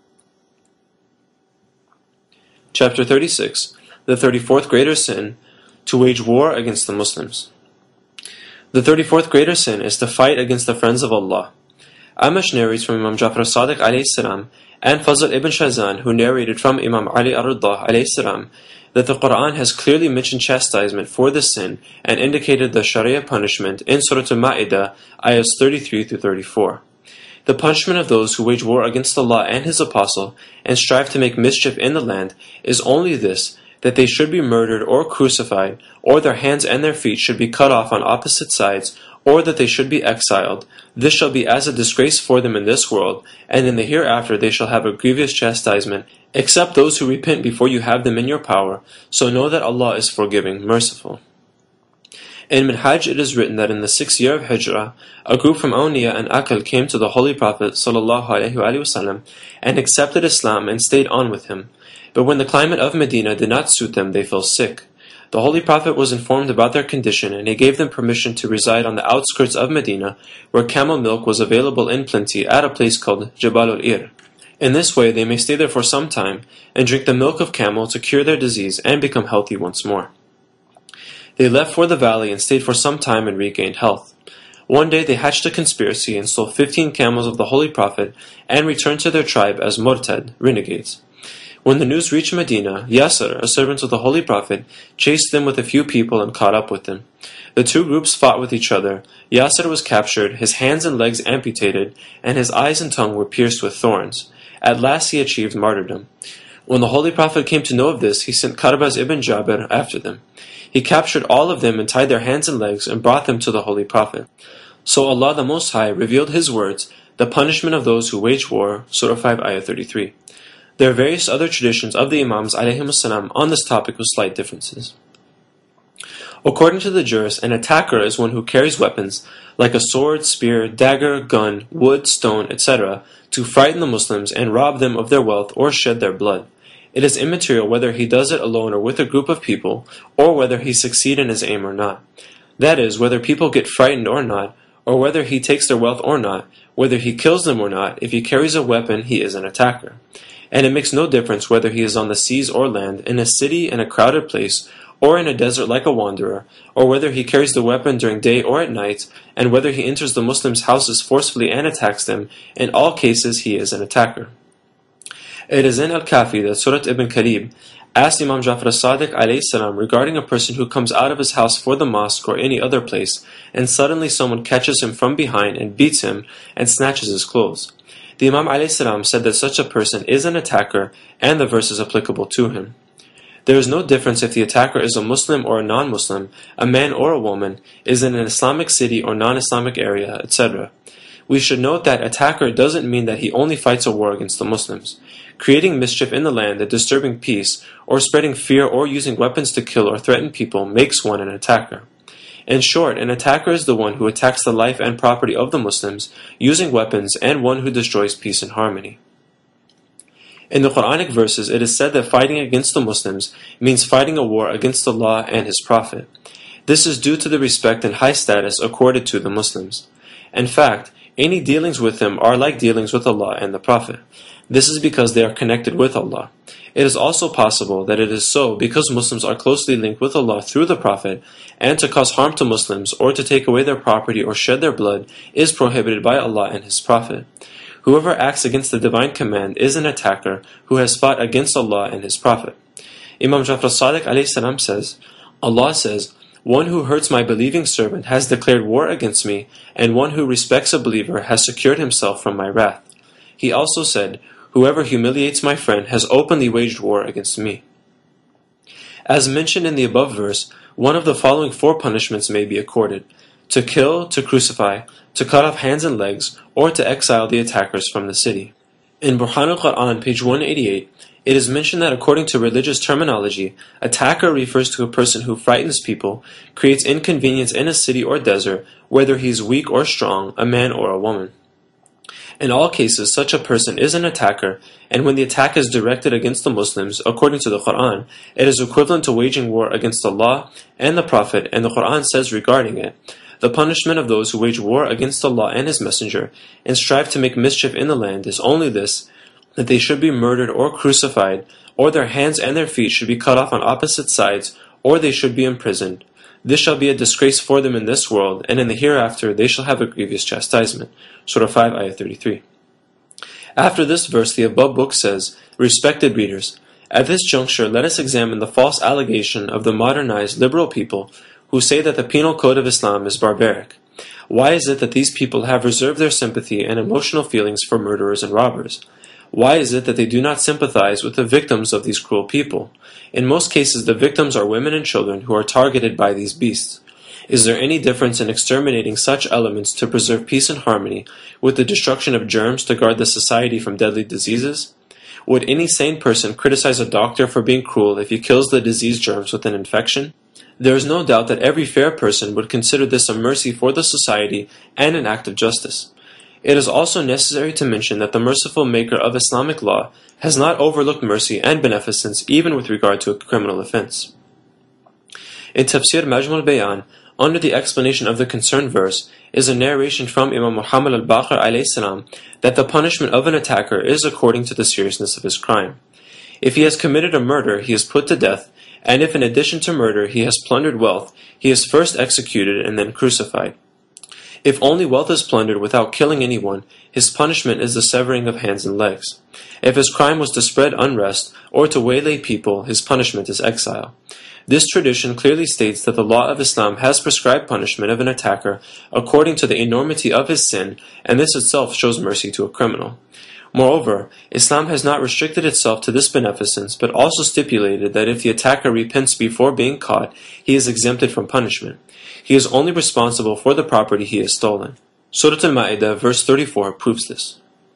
Chapter thirty-six. The thirty-fourth greater sin, to wage war against the Muslims. The thirty-fourth greater sin is to fight against the friends of Allah. Amash narrates from Imam Jafar as-Sadiq alayhi salam and Fazl ibn Shazan, who narrated from Imam Ali ar-Ridha alayhi salam, that the Quran has clearly mentioned chastisement for this sin and indicated the Sharia punishment in Surah Al-Ma'idah, ayahs thirty-three through thirty-four. The punishment of those who wage war against Allah and His Apostle and strive to make mischief in the land is only this, that they should be murdered or crucified, or their hands and their feet should be cut off on opposite sides, or that they should be exiled. This shall be as a disgrace for them in this world, and in the hereafter they shall have a grievous chastisement, except those who repent before you have them in your power. So know that Allah is forgiving, merciful. In Minhaj it is written that in the sixth year of Hijrah, a group from Awniya and Akal came to the Holy Prophet ﷺ and accepted Islam and stayed on with him. But when the climate of Medina did not suit them, they fell sick. The Holy Prophet was informed about their condition, and he gave them permission to reside on the outskirts of Medina, where camel milk was available in plenty at a place called Jabal al-Ir. In this way they may stay there for some time and drink the milk of camel to cure their disease and become healthy once more. They left for the valley and stayed for some time and regained health. One day they hatched a conspiracy and stole fifteen camels of the Holy Prophet and returned to their tribe as Murtad, renegades. When the news reached Medina, Yasir, a servant of the Holy Prophet, chased them with a few people and caught up with them. The two groups fought with each other. Yasir was captured, his hands and legs amputated, and his eyes and tongue were pierced with thorns. At last he achieved martyrdom. When the Holy Prophet came to know of this, he sent Karbaz ibn Jabir after them. He captured all of them and tied their hands and legs and brought them to the Holy Prophet. So Allah the Most High revealed His words, the punishment of those who wage war, Surah five, Ayah thirty-three. There are various other traditions of the Imams alayhimussalam on this topic with slight differences. According to the jurist, an attacker is one who carries weapons, like a sword, spear, dagger, gun, wood, stone, et cetera, to frighten the Muslims and rob them of their wealth or shed their blood. It is immaterial whether he does it alone or with a group of people, or whether he succeed in his aim or not. That is, whether people get frightened or not, or whether he takes their wealth or not, whether he kills them or not, if he carries a weapon, he is an attacker. And it makes no difference whether he is on the seas or land, in a city, in a crowded place, or in a desert like a wanderer, or whether he carries the weapon during day or at night, and whether he enters the Muslims' houses forcefully and attacks them. In all cases he is an attacker. It is in Al-Kafi that Surat ibn Karib asked Imam Jafar as-Sadiq alayhi salam regarding a person who comes out of his house for the mosque or any other place, and suddenly someone catches him from behind and beats him and snatches his clothes. The Imam alayhi salam said that such a person is an attacker, and the verse is applicable to him. There is no difference if the attacker is a Muslim or a non-Muslim, a man or a woman, is in an Islamic city or non-Islamic area, et cetera. We should note that attacker doesn't mean that he only fights a war against the Muslims. Creating mischief in the land and disturbing peace, or spreading fear or using weapons to kill or threaten people makes one an attacker. In short, an attacker is the one who attacks the life and property of the Muslims using weapons, and one who destroys peace and harmony. In the Quranic verses, it is said that fighting against the Muslims means fighting a war against Allah and His Prophet. This is due to the respect and high status accorded to the Muslims. In fact, any dealings with them are like dealings with Allah and the Prophet. This is because they are connected with Allah. It is also possible that it is so because Muslims are closely linked with Allah through the Prophet, and to cause harm to Muslims or to take away their property or shed their blood is prohibited by Allah and His Prophet. Whoever acts against the divine command is an attacker who has fought against Allah and His Prophet. Imam Jafar as-Sadiq alayhi salam says, Allah says, "One who hurts my believing servant has declared war against me, and one who respects a believer has secured himself from my wrath." He also said, "Whoever humiliates my friend has openly waged war against me." As mentioned in the above verse, one of the following four punishments may be accorded: to kill, to crucify, to cut off hands and legs, or to exile the attackers from the city. In Burhan al-Quran, page one eighty-eight, it is mentioned that according to religious terminology, attacker refers to a person who frightens people, creates inconvenience in a city or desert, whether he is weak or strong, a man or a woman. In all cases, such a person is an attacker, and when the attack is directed against the Muslims, according to the Quran, it is equivalent to waging war against Allah and the Prophet, and the Quran says regarding it, "The punishment of those who wage war against Allah and His Messenger, and strive to make mischief in the land, is only this, that they should be murdered or crucified, or their hands and their feet should be cut off on opposite sides, or they should be imprisoned. This shall be a disgrace for them in this world, and in the hereafter they shall have a grievous chastisement. Surah five, Ayah thirty-three. After this verse, the above book says, Respected readers, at this juncture let us examine the false allegation of the modernized liberal people who say that the penal code of Islam is barbaric. Why is it that these people have reserved their sympathy and emotional feelings for murderers and robbers? Why is it that they do not sympathize with the victims of these cruel people? In most cases, the victims are women and children who are targeted by these beasts. Is there any difference in exterminating such elements to preserve peace and harmony with the destruction of germs to guard the society from deadly diseases? Would any sane person criticize a doctor for being cruel if he kills the disease germs with an infection? There is no doubt that every fair person would consider this a mercy for the society and an act of justice. It is also necessary to mention that the merciful maker of Islamic law has not overlooked mercy and beneficence even with regard to a criminal offense. In Tafsir Majmu' al-Bayan, under the explanation of the concerned verse, is a narration from Imam Muhammad al-Baqir alayhi salam that the punishment of an attacker is according to the seriousness of his crime. If he has committed a murder, he is put to death, and if in addition to murder he has plundered wealth, he is first executed and then crucified. If only wealth is plundered without killing anyone, his punishment is the severing of hands and legs. If his crime was to spread unrest or to waylay people, his punishment is exile. This tradition clearly states that the law of Islam has prescribed punishment of an attacker according to the enormity of his sin, and this itself shows mercy to a criminal. Moreover, Islam has not restricted itself to this beneficence, but also stipulated that if the attacker repents before being caught, he is exempted from punishment. He is only responsible for the property he has stolen. Surah Al-Ma'idah, verse thirty-four, proves this.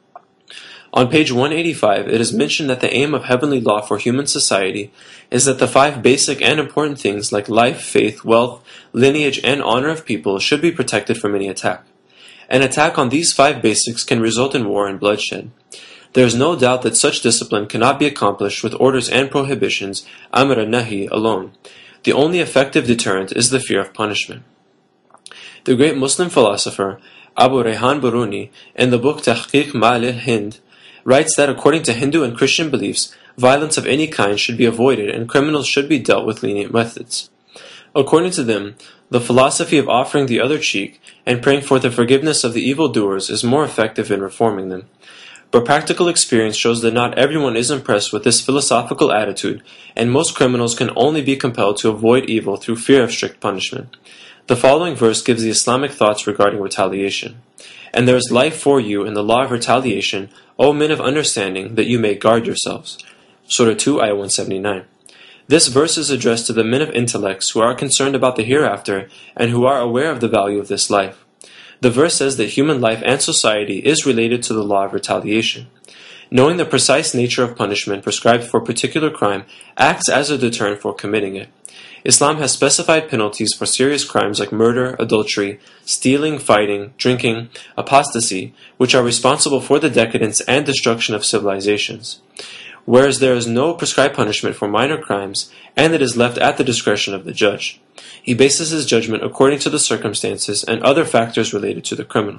On page one eighty-five, it is mentioned that the aim of heavenly law for human society is that the five basic and important things like life, faith, wealth, lineage, and honor of people should be protected from any attack. An attack on these five basics can result in war and bloodshed. There is no doubt that such discipline cannot be accomplished with orders and prohibitions, amr and nahi, alone. The only effective deterrent is the fear of punishment. The great Muslim philosopher Abu Rayhan Biruni, in the book Tahqiq Ma'al al-Hind, writes that according to Hindu and Christian beliefs, violence of any kind should be avoided and criminals should be dealt with lenient methods. According to them, the philosophy of offering the other cheek and praying for the forgiveness of the evildoers is more effective in reforming them. But practical experience shows that not everyone is impressed with this philosophical attitude, and most criminals can only be compelled to avoid evil through fear of strict punishment. The following verse gives the Islamic thoughts regarding retaliation. And there is life for you in the law of retaliation, O men of understanding, that you may guard yourselves. Surah two, Ayah one seventy-nine. This verse is addressed to the men of intellects who are concerned about the hereafter and who are aware of the value of this life. The verse says that human life and society is related to the law of retaliation. Knowing the precise nature of punishment prescribed for a particular crime acts as a deterrent for committing it. Islam has specified penalties for serious crimes like murder, adultery, stealing, fighting, drinking, apostasy, which are responsible for the decadence and destruction of civilizations. Whereas there is no prescribed punishment for minor crimes, and it is left at the discretion of the judge. He bases his judgment according to the circumstances and other factors related to the criminal.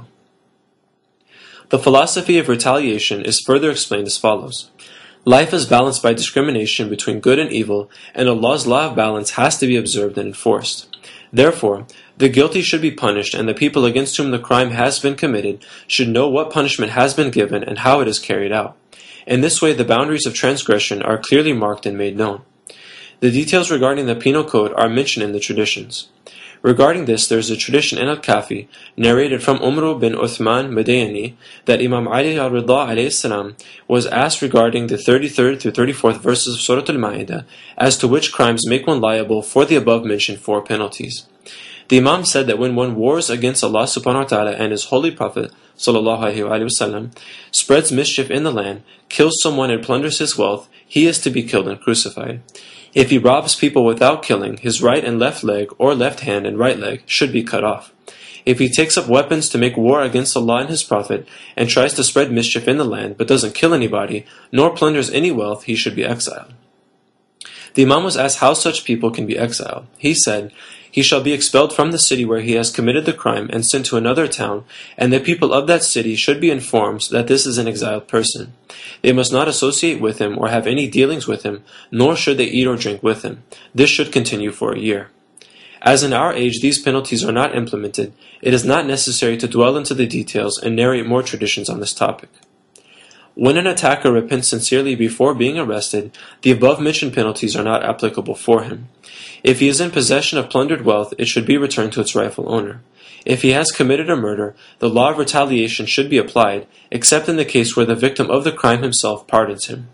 The philosophy of retaliation is further explained as follows. Life is balanced by discrimination between good and evil, and Allah's law of balance has to be observed and enforced. Therefore, the guilty should be punished, and the people against whom the crime has been committed should know what punishment has been given and how it is carried out. In this way, the boundaries of transgression are clearly marked and made known. The details regarding the penal code are mentioned in the traditions. Regarding this, there is a tradition in Al-Kafi, narrated from Umru bin Uthman Madayani, that Imam Ali al-Ridha alayhi salam was asked regarding the thirty-third through thirty-fourth verses of Surah Al-Ma'idah as to which crimes make one liable for the above-mentioned four penalties. The Imam said that when one wars against Allah subhanahu wa ta'ala and His Holy Prophet sallallahu alaihi wasallam, spreads mischief in the land, kills someone and plunders his wealth, he is to be killed and crucified. If he robs people without killing, his right and left leg, or left hand and right leg, should be cut off. If he takes up weapons to make war against Allah and His Prophet, and tries to spread mischief in the land, but doesn't kill anybody, nor plunders any wealth, he should be exiled. The Imam was asked how such people can be exiled. He said, he shall be expelled from the city where he has committed the crime and sent to another town, and the people of that city should be informed that this is an exiled person. They must not associate with him or have any dealings with him, nor should they eat or drink with him. This should continue for a year. As in our age these penalties are not implemented, it is not necessary to dwell into the details and narrate more traditions on this topic. When an attacker repents sincerely before being arrested, the above-mentioned penalties are not applicable for him. If he is in possession of plundered wealth, it should be returned to its rightful owner. If he has committed a murder, the law of retaliation should be applied, except in the case where the victim of the crime himself pardons him.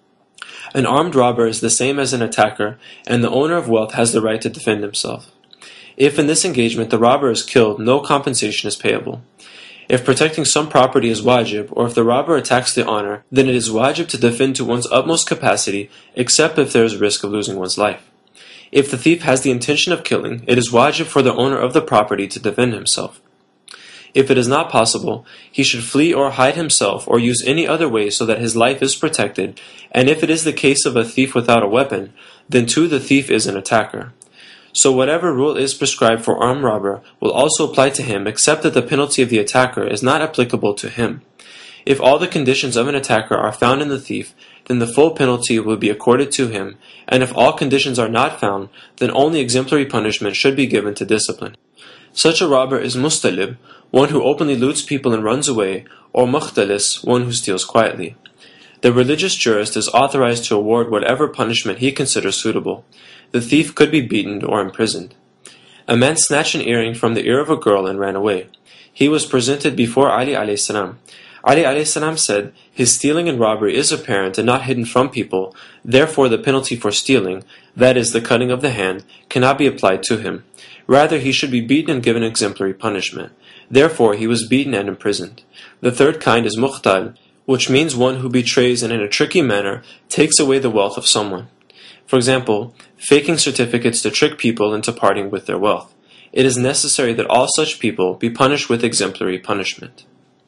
An armed robber is the same as an attacker, and the owner of wealth has the right to defend himself. If in this engagement the robber is killed, no compensation is payable. If protecting some property is wajib, or if the robber attacks the honor, then it is wajib to defend to one's utmost capacity, except if there is risk of losing one's life. If the thief has the intention of killing, it is wajib for the owner of the property to defend himself. If it is not possible, he should flee or hide himself or use any other way so that his life is protected, and if it is the case of a thief without a weapon, then too the thief is an attacker. So whatever rule is prescribed for armed robber will also apply to him, except that the penalty of the attacker is not applicable to him. If all the conditions of an attacker are found in the thief, then the full penalty will be accorded to him, and if all conditions are not found, then only exemplary punishment should be given to discipline. Such a robber is mustalib, one who openly loots people and runs away, or mukhtalis, one who steals quietly. The religious jurist is authorized to award whatever punishment he considers suitable. The thief could be beaten or imprisoned. A man snatched an earring from the ear of a girl and ran away. He was presented before Ali alayhi salam. Ali alayhi salam said, his stealing and robbery is apparent and not hidden from people, therefore the penalty for stealing, that is, the cutting of the hand, cannot be applied to him. Rather, he should be beaten and given exemplary punishment. Therefore, he was beaten and imprisoned. The third kind is mukhtal, which means one who betrays and in a tricky manner takes away the wealth of someone. For example, faking certificates to trick people into parting with their wealth. It is necessary that all such people be punished with exemplary punishment.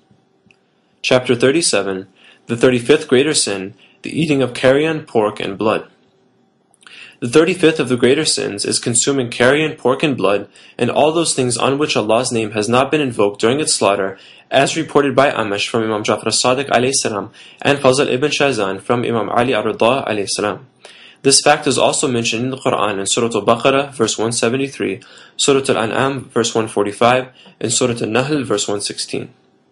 Chapter thirty-seven, the thirty-fifth greater sin, the eating of carrion, pork, and blood. The thirty-fifth of the greater sins is consuming carrion, pork, and blood, and all those things on which Allah's name has not been invoked during its slaughter, as reported by Amash from Imam Ja'far as-Sadiq alayhi salam and Fazl ibn Shazan from Imam Ali ar-Ridha alayhi salam. This fact is also mentioned in the Quran in Surah Al-Baqarah, verse one seventy-three, Surah Al-An'am, verse one forty-five, and Surah Al-Nahl, verse one sixteen.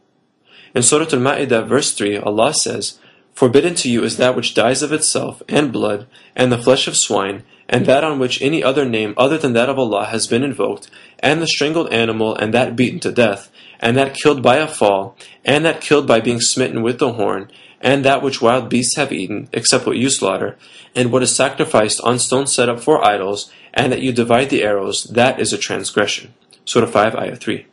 In Surah Al-Ma'idah, verse three, Allah says, forbidden to you is that which dies of itself, and blood, and the flesh of swine, and that on which any other name other than that of Allah has been invoked, and the strangled animal, and that beaten to death, and that killed by a fall, and that killed by being smitten with the horn, and that which wild beasts have eaten, except what you slaughter, and what is sacrificed on stones set up for idols, and that you divide the arrows, that is a transgression. Surah five, Ayah three.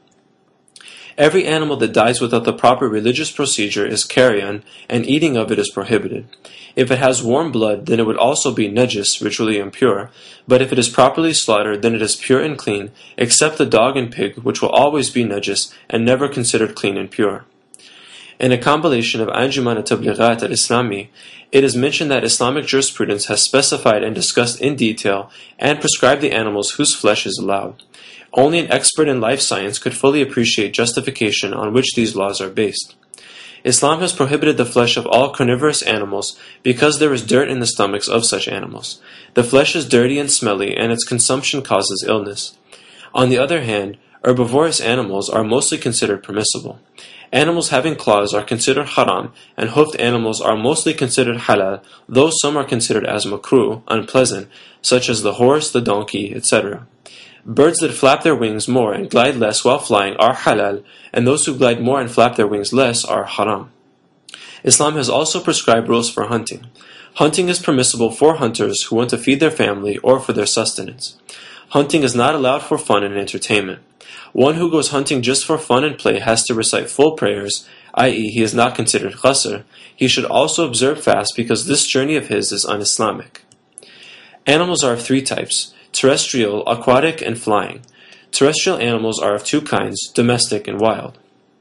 Every animal that dies without the proper religious procedure is carrion, and eating of it is prohibited. If it has warm blood, then it would also be najis, ritually impure, but if it is properly slaughtered, then it is pure and clean, except the dog and pig, which will always be najis, and never considered clean and pure. In a compilation of Anjuman al-Tablighat al-Islami, it is mentioned that Islamic jurisprudence has specified and discussed in detail and prescribed the animals whose flesh is allowed. Only an expert in life science could fully appreciate justification on which these laws are based. Islam has prohibited the flesh of all carnivorous animals because there is dirt in the stomachs of such animals. The flesh is dirty and smelly, and its consumption causes illness. On the other hand, herbivorous animals are mostly considered permissible. Animals having claws are considered haram, and hoofed animals are mostly considered halal, though some are considered as makruh, unpleasant, such as the horse, the donkey, et cetera. Birds that flap their wings more and glide less while flying are halal, and those who glide more and flap their wings less are haram. Islam has also prescribed rules for hunting. Hunting is permissible for hunters who want to feed their family or for their sustenance. Hunting is not allowed for fun and entertainment. One who goes hunting just for fun and play has to recite full prayers, that is he is not considered qasr. He should also observe fast because this journey of his is un-Islamic. Animals are of three types: terrestrial, aquatic, and flying. Terrestrial animals are of two kinds, domestic and wild.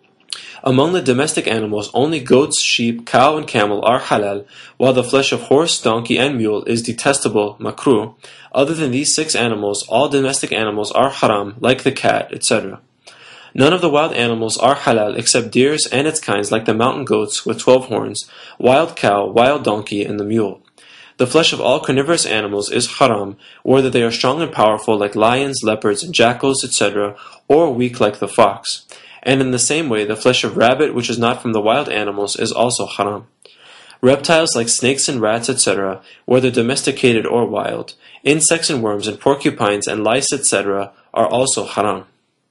Among the domestic animals, only goats, sheep, cow, and camel are halal, while the flesh of horse, donkey, and mule is detestable, makruh. Other than these six animals, all domestic animals are haram, like the cat, et cetera. None of the wild animals are halal except deers and its kinds like the mountain goats with twelve horns, wild cow, wild donkey, and the mule. The flesh of all carnivorous animals is haram, whether they are strong and powerful like lions, leopards, and jackals, et cetera, or weak like the fox. And in the same way, the flesh of rabbit, which is not from the wild animals, is also haram. Reptiles like snakes and rats, et cetera, whether domesticated or wild, insects and worms and porcupines and lice, et cetera, are also haram.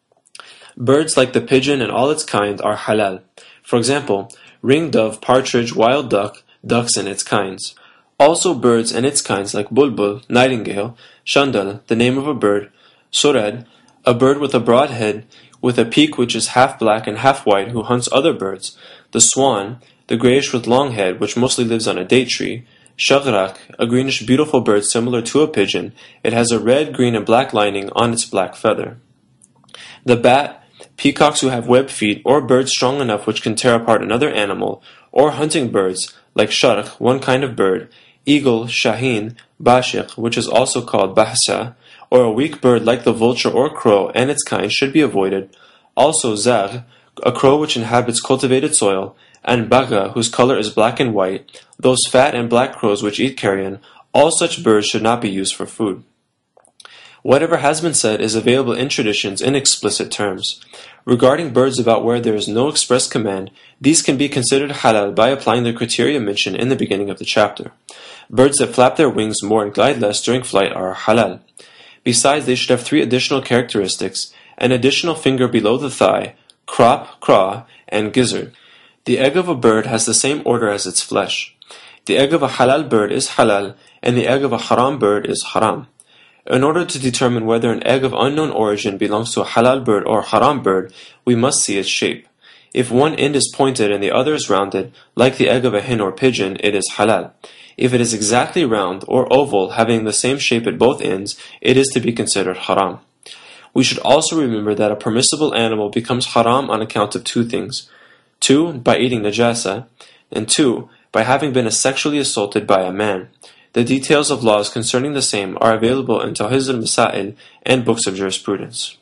Birds like the pigeon and all its kind are halal. For example, ring dove, partridge, wild duck, ducks and its kinds. Also birds and its kinds like bulbul, nightingale, shandal, the name of a bird, surad, a bird with a broad head, with a peak which is half black and half white, who hunts other birds, the swan, the grayish with long head, which mostly lives on a date tree, shagrak, a greenish beautiful bird similar to a pigeon, it has a red, green, and black lining on its black feather. The bat, peacocks who have webbed feet, or birds strong enough which can tear apart another animal, or hunting birds, like shark, one kind of bird, eagle, shaheen, bashiq, which is also called bahsa, or a weak bird like the vulture or crow and its kind should be avoided. Also zagh, a crow which inhabits cultivated soil, and baga, whose color is black and white, those fat and black crows which eat carrion, all such birds should not be used for food. Whatever has been said is available in traditions in explicit terms. Regarding birds about where there is no express command, these can be considered halal by applying the criteria mentioned in the beginning of the chapter. Birds that flap their wings more and glide less during flight are halal. Besides, they should have three additional characteristics: an additional finger below the thigh, crop, craw, and gizzard. The egg of a bird has the same order as its flesh. The egg of a halal bird is halal, and the egg of a haram bird is haram. In order to determine whether an egg of unknown origin belongs to a halal bird or a haram bird, we must see its shape. If one end is pointed and the other is rounded, like the egg of a hen or pigeon, it is halal. If it is exactly round or oval, having the same shape at both ends, it is to be considered haram. We should also remember that a permissible animal becomes haram on account of two things. Two, by eating najasa, and two, by having been sexually assaulted by a man. The details of laws concerning the same are available in Tawhiz al-Masail and books of jurisprudence.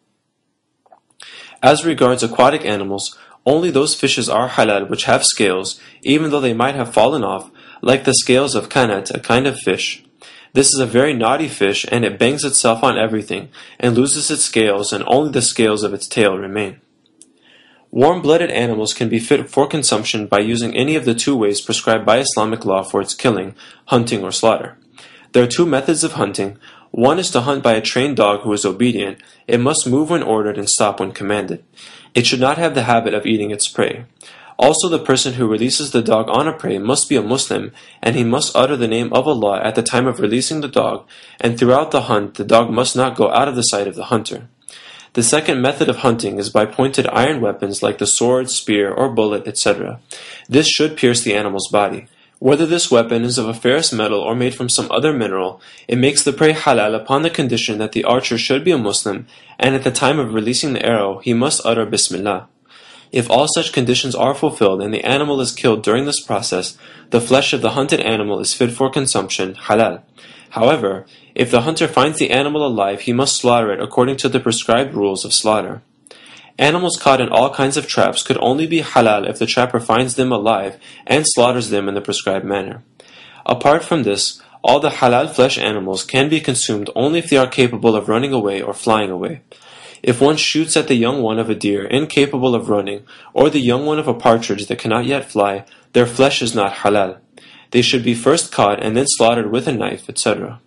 As regards aquatic animals, only those fishes are halal which have scales, even though they might have fallen off, like the scales of kanat, a kind of fish. This is a very naughty fish, and it bangs itself on everything, and loses its scales, and only the scales of its tail remain. Warm-blooded animals can be fit for consumption by using any of the two ways prescribed by Islamic law for its killing, hunting or slaughter. There are two methods of hunting. One is to hunt by a trained dog who is obedient. It must move when ordered and stop when commanded. It should not have the habit of eating its prey. Also, the person who releases the dog on a prey must be a Muslim, and he must utter the name of Allah at the time of releasing the dog, and throughout the hunt the dog must not go out of the sight of the hunter. The second method of hunting is by pointed iron weapons like the sword, spear, or bullet, et cetera. This should pierce the animal's body. Whether this weapon is of a ferrous metal or made from some other mineral, it makes the prey halal upon the condition that the archer should be a Muslim, and at the time of releasing the arrow he must utter Bismillah. If all such conditions are fulfilled and the animal is killed during this process, the flesh of the hunted animal is fit for consumption, halal. However, if the hunter finds the animal alive, he must slaughter it according to the prescribed rules of slaughter. Animals caught in all kinds of traps could only be halal if the trapper finds them alive and slaughters them in the prescribed manner. Apart from this, all the halal flesh animals can be consumed only if they are capable of running away or flying away. If one shoots at the young one of a deer incapable of running, or the young one of a partridge that cannot yet fly, their flesh is not halal. They should be first caught and then slaughtered with a knife, et cetera.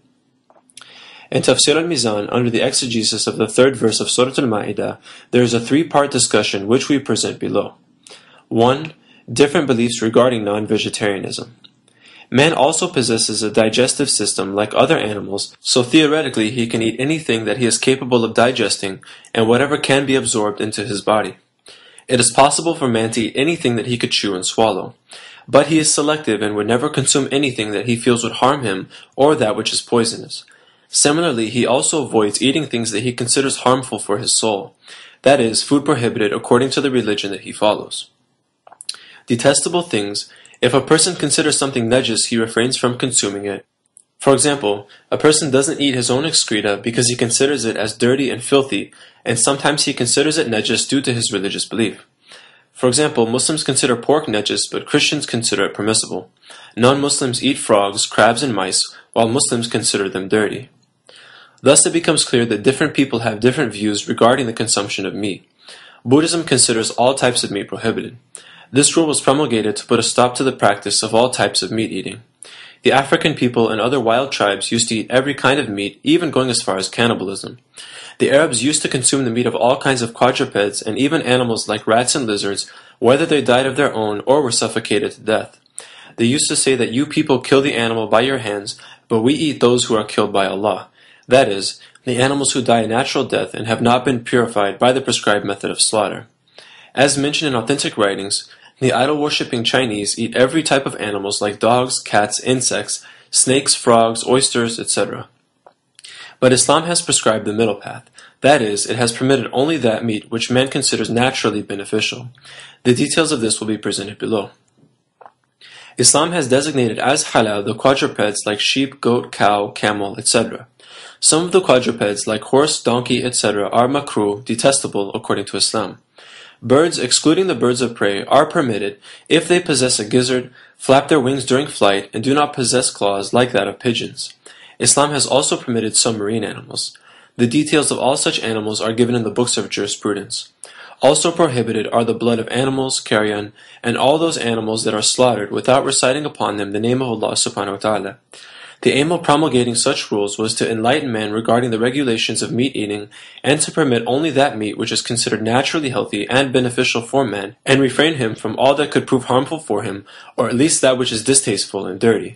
In Tafsir al-Mizan, under the exegesis of the third verse of Surah Al-Ma'idah, there is a three-part discussion which we present below. one. Different beliefs regarding non-vegetarianism. Man also possesses a digestive system like other animals, so theoretically he can eat anything that he is capable of digesting and whatever can be absorbed into his body. It is possible for man to eat anything that he could chew and swallow. But he is selective and would never consume anything that he feels would harm him or that which is poisonous. Similarly, he also avoids eating things that he considers harmful for his soul. That is, food prohibited according to the religion that he follows. Detestable things. If a person considers something najis, he refrains from consuming it. For example, a person doesn't eat his own excreta because he considers it as dirty and filthy, and sometimes he considers it najis due to his religious belief. For example, Muslims consider pork najis, but Christians consider it permissible. Non-Muslims eat frogs, crabs, and mice, while Muslims consider them dirty. Thus it becomes clear that different people have different views regarding the consumption of meat. Buddhism considers all types of meat prohibited. This rule was promulgated to put a stop to the practice of all types of meat eating. The African people and other wild tribes used to eat every kind of meat, even going as far as cannibalism. The Arabs used to consume the meat of all kinds of quadrupeds and even animals like rats and lizards, whether they died of their own or were suffocated to death. They used to say that you people kill the animal by your hands, but we eat those who are killed by Allah. That is, the animals who die a natural death and have not been purified by the prescribed method of slaughter. As mentioned in authentic writings, the idol-worshipping Chinese eat every type of animals like dogs, cats, insects, snakes, frogs, oysters, et cetera. But Islam has prescribed the middle path. That is, it has permitted only that meat which man considers naturally beneficial. The details of this will be presented below. Islam has designated as halal the quadrupeds like sheep, goat, cow, camel, et cetera. Some of the quadrupeds like horse, donkey, et cetera are makruh, detestable according to Islam. Birds, excluding the birds of prey, are permitted if they possess a gizzard, flap their wings during flight, and do not possess claws like that of pigeons. Islam has also permitted some marine animals. The details of all such animals are given in the books of jurisprudence. Also prohibited are the blood of animals, carrion, and all those animals that are slaughtered without reciting upon them the name of Allah subhanahu wa ta'ala. The aim of promulgating such rules was to enlighten man regarding the regulations of meat eating and to permit only that meat which is considered naturally healthy and beneficial for man and refrain him from all that could prove harmful for him, or at least that which is distasteful and dirty.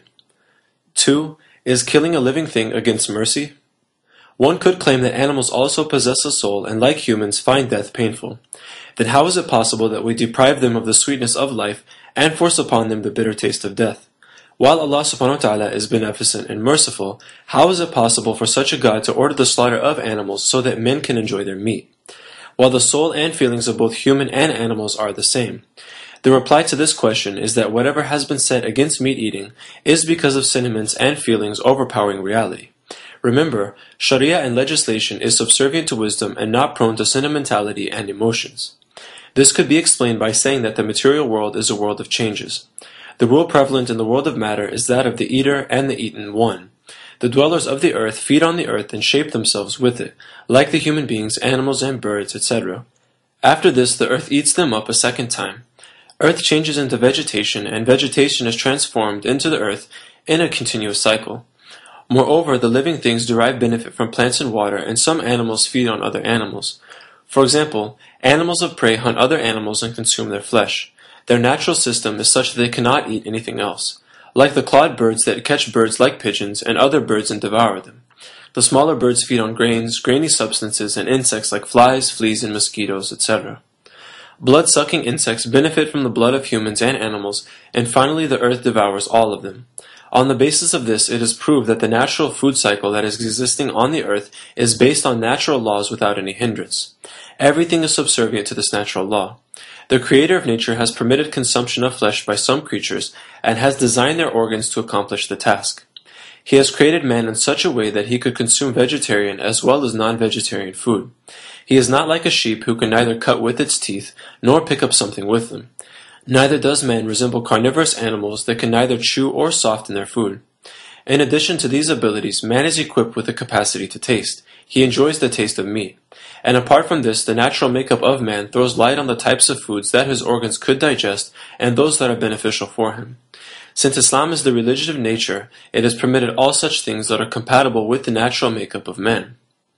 two. Is killing a living thing against mercy? One could claim that animals also possess a soul and, like humans, find death painful. Then how is it possible that we deprive them of the sweetness of life and force upon them the bitter taste of death? While Allah subhanahu wa ta'ala is beneficent and merciful, how is it possible for such a God to order the slaughter of animals so that men can enjoy their meat? While the soul and feelings of both human and animals are the same. The reply to this question is that whatever has been said against meat eating is because of sentiments and feelings overpowering reality. Remember, Sharia and legislation is subservient to wisdom and not prone to sentimentality and emotions. This could be explained by saying that the material world is a world of changes. The rule prevalent in the world of matter is that of the eater and the eaten one. The dwellers of the earth feed on the earth and shape themselves with it, like the human beings, animals, and birds, et cetera. After this, the earth eats them up a second time. Earth changes into vegetation, and vegetation is transformed into the earth in a continuous cycle. Moreover, the living things derive benefit from plants and water, and some animals feed on other animals. For example, animals of prey hunt other animals and consume their flesh. Their natural system is such that they cannot eat anything else, like the clawed birds that catch birds like pigeons and other birds and devour them. The smaller birds feed on grains, grainy substances, and insects like flies, fleas, and mosquitoes, et cetera. Blood-sucking insects benefit from the blood of humans and animals, and finally the earth devours all of them. On the basis of this, it is proved that the natural food cycle that is existing on the earth is based on natural laws without any hindrance. Everything is subservient to this natural law. The creator of nature has permitted consumption of flesh by some creatures and has designed their organs to accomplish the task. He has created man in such a way that he could consume vegetarian as well as non-vegetarian food. He is not like a sheep who can neither cut with its teeth nor pick up something with them. Neither does man resemble carnivorous animals that can neither chew or soften their food. In addition to these abilities, man is equipped with the capacity to taste. He enjoys the taste of meat. And apart from this, the natural makeup of man throws light on the types of foods that his organs could digest and those that are beneficial for him. Since Islam is the religion of nature, it has permitted all such things that are compatible with the natural makeup of man.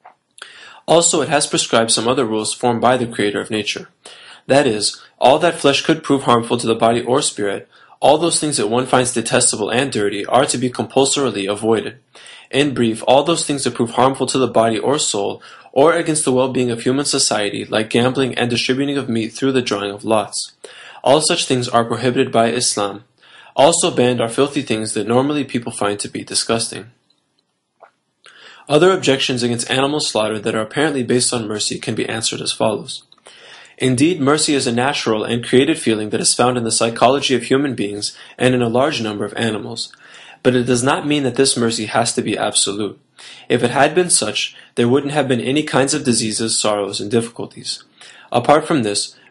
Also, it has prescribed some other rules formed by the creator of nature. That is, all that flesh could prove harmful to the body or spirit, all those things that one finds detestable and dirty are to be compulsorily avoided. In brief, all those things that prove harmful to the body or soul, or against the well-being of human society, like gambling and distributing of meat through the drawing of lots. All such things are prohibited by Islam. Also banned are filthy things that normally people find to be disgusting. Other objections against animal slaughter that are apparently based on mercy can be answered as follows. Indeed, mercy is a natural and created feeling that is found in the psychology of human beings and in a large number of animals. But it does not mean that this mercy has to be absolute. If it had been such, there wouldn't have been any kinds of diseases, sorrows, and difficulties. Apart from this,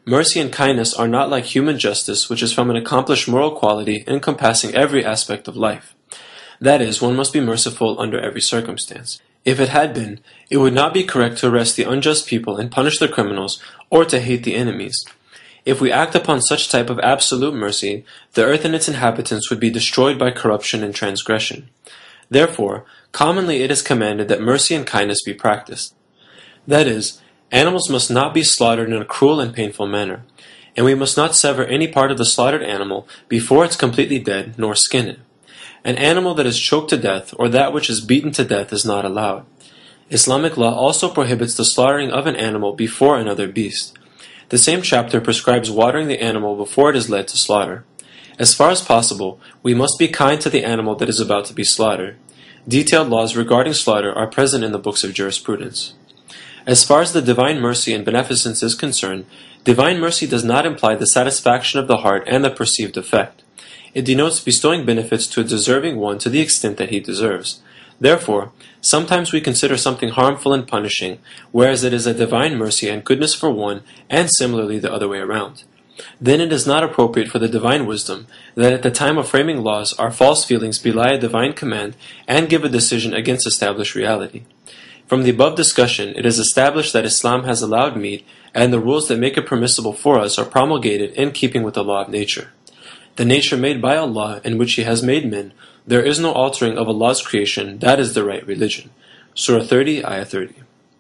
Mercy and kindness are not like human justice, which is from an accomplished moral quality encompassing every aspect of life. That is, one must be merciful under every circumstance. If it had been, it would not be correct to arrest the unjust people and punish the criminals, or to hate the enemies. If we act upon such type of absolute mercy, the earth and its inhabitants would be destroyed by corruption and transgression. Therefore, commonly it is commanded that mercy and kindness be practiced. That is, animals must not be slaughtered in a cruel and painful manner, and we must not sever any part of the slaughtered animal before it's completely dead, nor skin it. An animal that is choked to death, or that which is beaten to death, is not allowed. Islamic law also prohibits the slaughtering of an animal before another beast. The same chapter prescribes watering the animal before it is led to slaughter. As far as possible, we must be kind to the animal that is about to be slaughtered. Detailed laws regarding slaughter are present in the books of jurisprudence. As far as the divine mercy and beneficence is concerned, divine mercy does not imply the satisfaction of the heart and the perceived effect. It denotes bestowing benefits to a deserving one to the extent that he deserves. Therefore, sometimes we consider something harmful and punishing, whereas it is a divine mercy and goodness for one, and similarly the other way around. Then it is not appropriate for the divine wisdom that at the time of framing laws our false feelings belie a divine command and give a decision against established reality. From the above discussion, it is established that Islam has allowed meat, and the rules that make it permissible for us are promulgated in keeping with the law of nature. The nature made by Allah, in which He has made men, there is no altering of Allah's creation, that is the right religion. Surah thirty, Ayah thirty.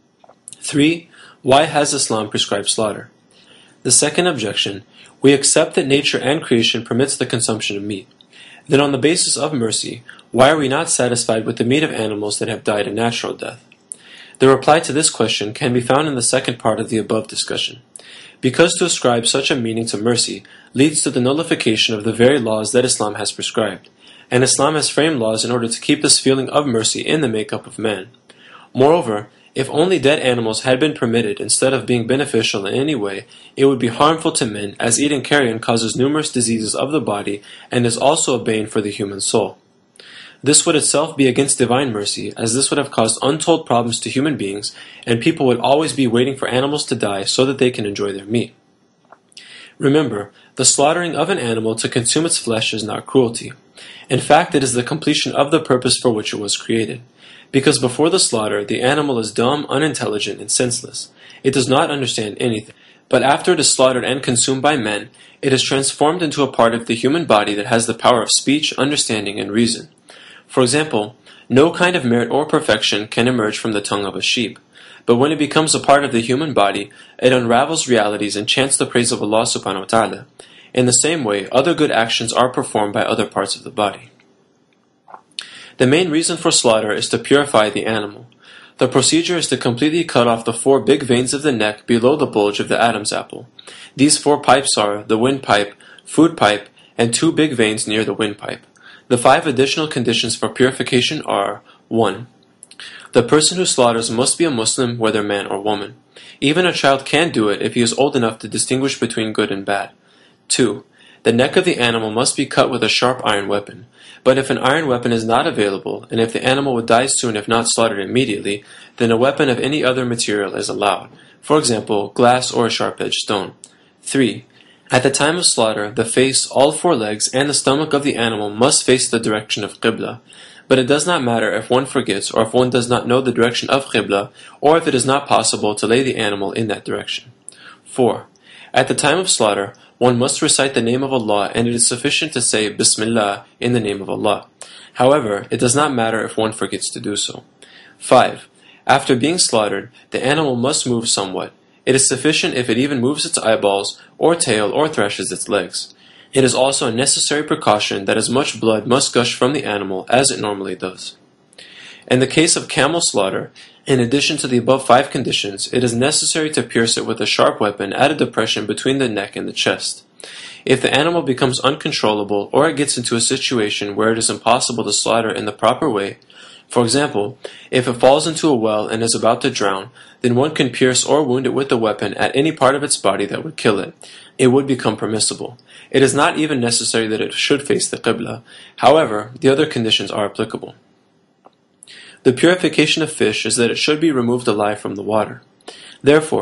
three. Why has Islam prescribed slaughter? The second objection, we accept that nature and creation permits the consumption of meat. Then on the basis of mercy, why are we not satisfied with the meat of animals that have died a natural death? The reply to this question can be found in the second part of the above discussion. Because to ascribe such a meaning to mercy leads to the nullification of the very laws that Islam has prescribed, and Islam has framed laws in order to keep this feeling of mercy in the makeup of man. Moreover, if only dead animals had been permitted instead of being beneficial in any way, it would be harmful to men, as eating carrion causes numerous diseases of the body and is also a bane for the human soul. This would itself be against divine mercy, as this would have caused untold problems to human beings, and people would always be waiting for animals to die so that they can enjoy their meat. Remember, the slaughtering of an animal to consume its flesh is not cruelty. In fact, it is the completion of the purpose for which it was created. Because before the slaughter, the animal is dumb, unintelligent, and senseless. It does not understand anything. But after it is slaughtered and consumed by men, it is transformed into a part of the human body that has the power of speech, understanding, and reason. For example, no kind of merit or perfection can emerge from the tongue of a sheep. But when it becomes a part of the human body, it unravels realities and chants the praise of Allah subhanahu wa ta'ala. In the same way, other good actions are performed by other parts of the body. The main reason for slaughter is to purify the animal. The procedure is to completely cut off the four big veins of the neck below the bulge of the Adam's apple. These four pipes are the windpipe, food pipe, and two big veins near the windpipe. The five additional conditions for purification are: one. The person who slaughters must be a Muslim, whether man or woman. Even a child can do it if he is old enough to distinguish between good and bad. two. The neck of the animal must be cut with a sharp iron weapon. But if an iron weapon is not available, and if the animal would die soon if not slaughtered immediately, then a weapon of any other material is allowed. For example, glass or a sharp-edged stone. three. At the time of slaughter, the face, all four legs, and the stomach of the animal must face the direction of Qibla. But it does not matter if one forgets or if one does not know the direction of Qibla, or if it is not possible to lay the animal in that direction. four. At the time of slaughter, one must recite the name of Allah, and it is sufficient to say Bismillah in the name of Allah. However, it does not matter if one forgets to do so. five. After being slaughtered, the animal must move somewhat. It is sufficient if it even moves its eyeballs, or tail, or thrashes its legs. It is also a necessary precaution that as much blood must gush from the animal as it normally does. In the case of camel slaughter, in addition to the above five conditions, it is necessary to pierce it with a sharp weapon at a depression between the neck and the chest. If the animal becomes uncontrollable, or it gets into a situation where it is impossible to slaughter in the proper way, for example, if it falls into a well and is about to drown, then one can pierce or wound it with the weapon at any part of its body that would kill it. It would become permissible. It is not even necessary that it should face the Qibla. However, the other conditions are applicable. The purification of fish is that it should be removed alive from the water. Therefore,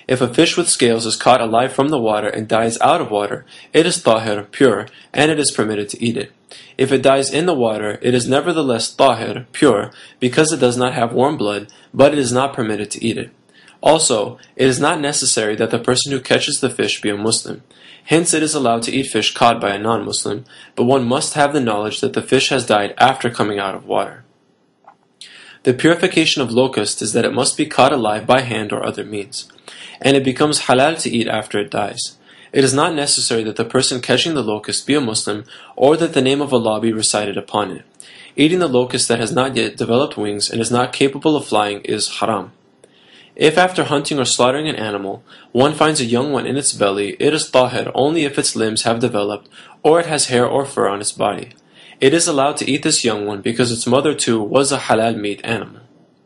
If a fish with scales is caught alive from the water and dies out of water, it is tahir, pure, and it is permitted to eat it. If it dies in the water, it is nevertheless tahir, pure, because it does not have warm blood, but it is not permitted to eat it. Also, it is not necessary that the person who catches the fish be a Muslim. Hence, it is allowed to eat fish caught by a non-Muslim, but one must have the knowledge that the fish has died after coming out of water. The purification of locust is that it must be caught alive by hand or other means, and it becomes halal to eat after it dies. It is not necessary that the person catching the locust be a Muslim or that the name of Allah be recited upon it. Eating the locust that has not yet developed wings and is not capable of flying is haram. If after hunting or slaughtering an animal, one finds a young one in its belly, it is tahir only if its limbs have developed or it has hair or fur on its body. It is allowed to eat this young one because its mother too was a halal meat animal.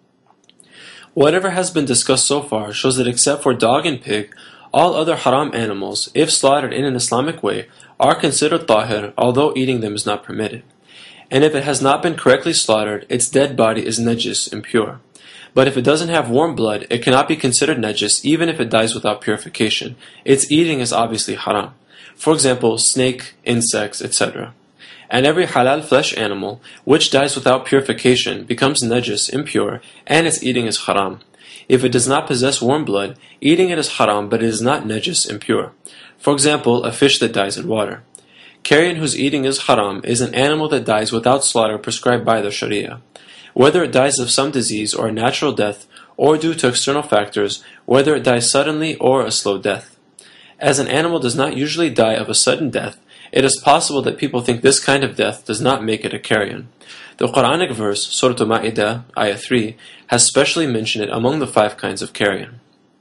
Whatever has been discussed so far shows that except for dog and pig, all other haram animals, if slaughtered in an Islamic way, are considered tahir, although eating them is not permitted. And if it has not been correctly slaughtered, its dead body is najis, impure. But if it doesn't have warm blood, it cannot be considered najis even if it dies without purification. Its eating is obviously haram. For example, snake, insects, et cetera. And every halal flesh animal, which dies without purification, becomes najis, impure, and its eating is haram. If it does not possess warm blood, eating it is haram, but it is not najis, impure. For example, a fish that dies in water. Carrion whose eating is haram is an animal that dies without slaughter prescribed by the Sharia. Whether it dies of some disease or a natural death, or due to external factors, whether it dies suddenly or a slow death. As an animal does not usually die of a sudden death, it is possible that people think this kind of death does not make it a carrion. The Quranic verse, Surah Al-Ma'idah, Ayah three, has specially mentioned it among the five kinds of carrion.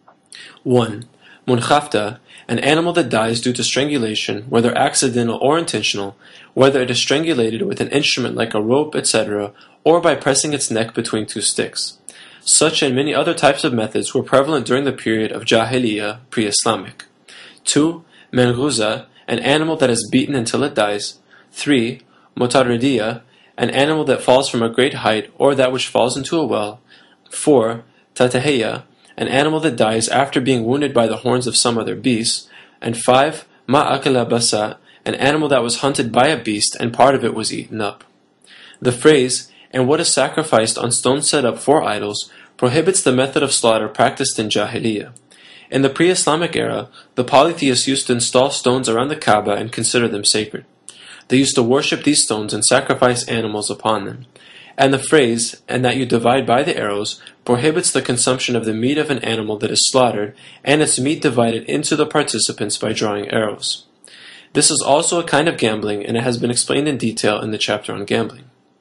one. Munkhafta, an animal that dies due to strangulation, whether accidental or intentional, whether it is strangulated with an instrument like a rope, et cetera, or by pressing its neck between two sticks. Such and many other types of methods were prevalent during the period of Jahiliyyah, pre-Islamic. two. Manghuza, an animal that is beaten until it dies. three. Mutarridiyah, an animal that falls from a great height or that which falls into a well. four. Tatahiyya, an animal that dies after being wounded by the horns of some other beast. And five. Ma'akala basa, an animal that was hunted by a beast and part of it was eaten up. The phrase, and what is sacrificed on stones set up for idols, prohibits the method of slaughter practiced in Jahiliyyah. In the pre-Islamic era, the polytheists used to install stones around the Kaaba and consider them sacred. They used to worship these stones and sacrifice animals upon them. And the phrase, and that you divide by the arrows, prohibits the consumption of the meat of an animal that is slaughtered, and its meat divided into the participants by drawing arrows. This is also a kind of gambling, and it has been explained in detail in the chapter on gambling.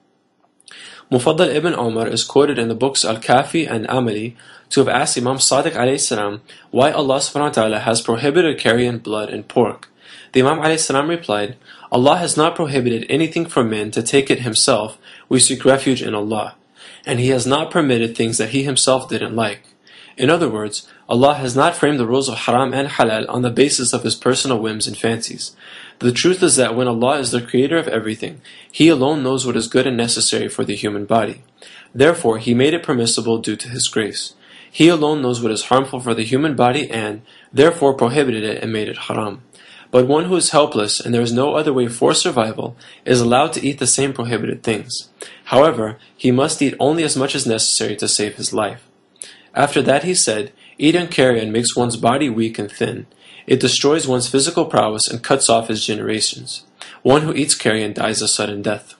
Mufaddal ibn Umar is quoted in the books Al-Kafi and Amali to have asked Imam Sadiq alayhi salam why Allah subhanahu wa ta'ala has prohibited carrion, blood, and pork. The Imam alayhi salam replied, Allah has not prohibited anything for men to take it himself, we seek refuge in Allah, and He has not permitted things that He Himself didn't like. In other words, Allah has not framed the rules of haram and halal on the basis of His personal whims and fancies. The truth is that when Allah is the creator of everything, He alone knows what is good and necessary for the human body. Therefore, He made it permissible due to His grace. He alone knows what is harmful for the human body and, therefore, prohibited it and made it haram. But one who is helpless and there is no other way for survival is allowed to eat the same prohibited things. However, he must eat only as much as necessary to save his life. After that he said, eating carrion makes one's body weak and thin. It destroys one's physical prowess and cuts off his generations. One who eats carrion dies a sudden death.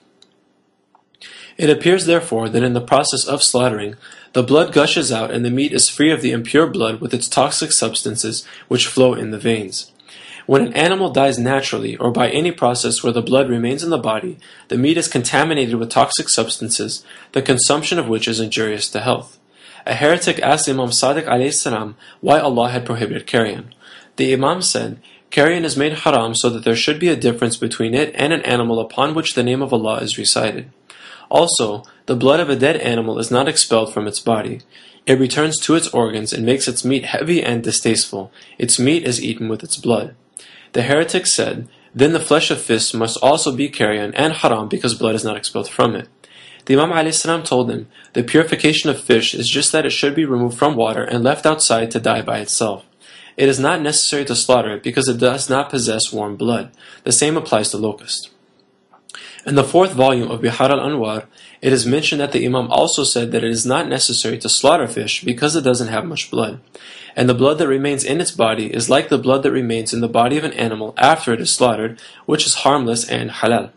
It appears therefore that in the process of slaughtering, the blood gushes out and the meat is free of the impure blood with its toxic substances which flow in the veins. When an animal dies naturally or by any process where the blood remains in the body, the meat is contaminated with toxic substances, the consumption of which is injurious to health. A heretic asked Imam Sadiq alayhi salam why Allah had prohibited carrion. The Imam said, carrion is made haram so that there should be a difference between it and an animal upon which the name of Allah is recited. Also, the blood of a dead animal is not expelled from its body. It returns to its organs and makes its meat heavy and distasteful. Its meat is eaten with its blood. The heretic said, then the flesh of fish must also be carrion and haram because blood is not expelled from it. The Imam ﷺ told him, the purification of fish is just that it should be removed from water and left outside to die by itself. It is not necessary to slaughter it because it does not possess warm blood. The same applies to locust. In the fourth volume of Bihar al-Anwar, it is mentioned that the Imam also said that it is not necessary to slaughter fish because it doesn't have much blood, and the blood that remains in its body is like the blood that remains in the body of an animal after it is slaughtered, which is harmless and halal.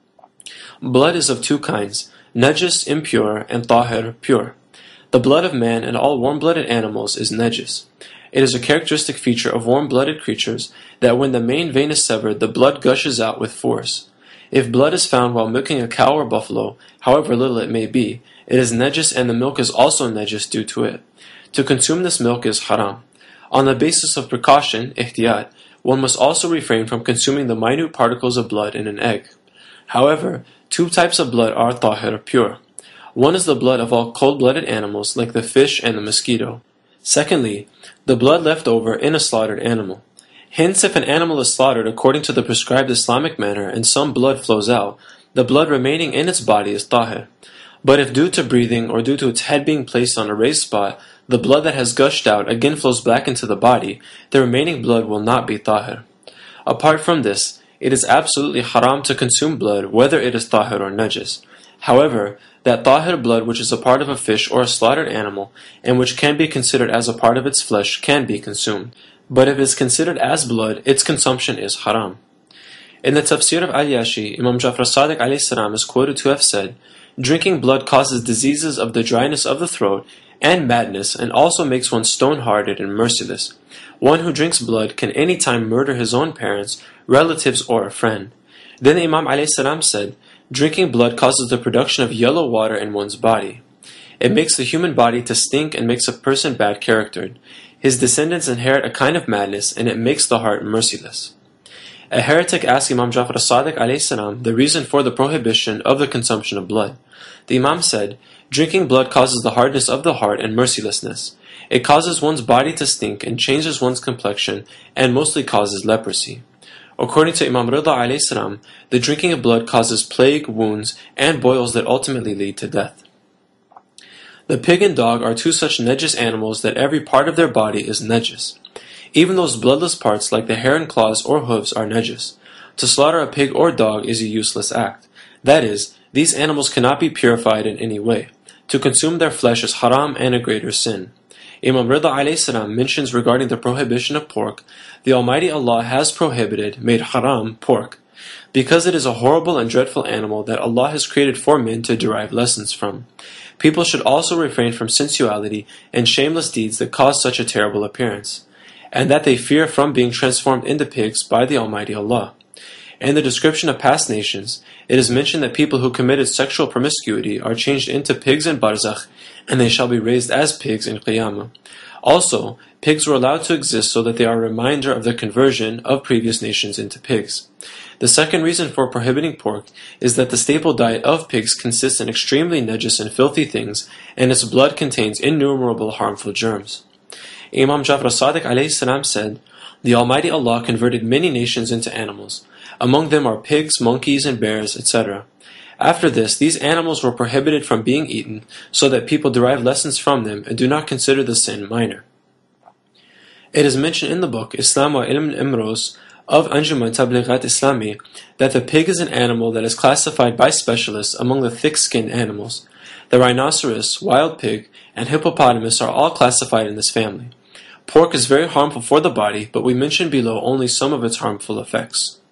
Blood is of two kinds, najis, impure, and tahir, pure. The blood of man and all warm-blooded animals is najis. It is a characteristic feature of warm-blooded creatures that when the main vein is severed, the blood gushes out with force. If blood is found while milking a cow or buffalo, however little it may be, it is najis and the milk is also najis due to it. To consume this milk is haram. On the basis of precaution, ihtiyat, one must also refrain from consuming the minute particles of blood in an egg. However, two types of blood are tahir, pure. One is the blood of all cold-blooded animals like the fish and the mosquito. Secondly, the blood left over in a slaughtered animal. Hence, if an animal is slaughtered according to the prescribed Islamic manner and some blood flows out, the blood remaining in its body is tahir. But if due to breathing or due to its head being placed on a raised spot, the blood that has gushed out again flows back into the body, the remaining blood will not be tahir. Apart from this, it is absolutely haram to consume blood whether it is tahir or najis. However, that tahir blood which is a part of a fish or a slaughtered animal, and which can be considered as a part of its flesh, can be consumed. But if it is considered as blood, its consumption is haram. In the tafsir of Al-Yashi, Imam Jafar Sadiq alayhi salam is quoted to have said, "Drinking blood causes diseases of the dryness of the throat and madness, and also makes one stone-hearted and merciless. One who drinks blood can any time murder his own parents, relatives, or a friend." Then the Imam alayhi salam said, "Drinking blood causes the production of yellow water in one's body. It makes the human body to stink and makes a person bad-charactered. His descendants inherit a kind of madness, and it makes the heart merciless." A heretic asked Imam Jafar as-Sadiq alayhi salam the reason for the prohibition of the consumption of blood. The Imam said, "Drinking blood causes the hardness of the heart and mercilessness. It causes one's body to stink and changes one's complexion, and mostly causes leprosy." According to Imam Rida alayhi salam, the drinking of blood causes plague, wounds, and boils that ultimately lead to death. The pig and dog are two such najis animals that every part of their body is najis. Even those bloodless parts like the hair and claws or hooves are najis. To slaughter a pig or dog is a useless act. That is, these animals cannot be purified in any way. To consume their flesh is haram and a greater sin. Imam Rida alayhi salam mentions regarding the prohibition of pork, the Almighty Allah has prohibited, made haram, pork, because it is a horrible and dreadful animal that Allah has created for men to derive lessons from. People should also refrain from sensuality and shameless deeds that cause such a terrible appearance, and that they fear from being transformed into pigs by the Almighty Allah. In the description of past nations, it is mentioned that people who committed sexual promiscuity are changed into pigs in Barzakh, and they shall be raised as pigs in Qiyamah. Also, pigs were allowed to exist so that they are a reminder of the conversion of previous nations into pigs. The second reason for prohibiting pork is that the staple diet of pigs consists in extremely najis and filthy things, and its blood contains innumerable harmful germs. Imam Jafar as-Sadiq alayhi salam said, "The Almighty Allah converted many nations into animals. Among them are pigs, monkeys, and bears, et cetera. After this, these animals were prohibited from being eaten, so that people derive lessons from them and do not consider the sin minor." It is mentioned in the book Islam wa Ilm al-Imros of Anjuman Tablighat Islami that the pig is an animal that is classified by specialists among the thick-skinned animals. The rhinoceros, wild pig, and hippopotamus are all classified in this family. Pork is very harmful for the body, but we mention below only some of its harmful effects.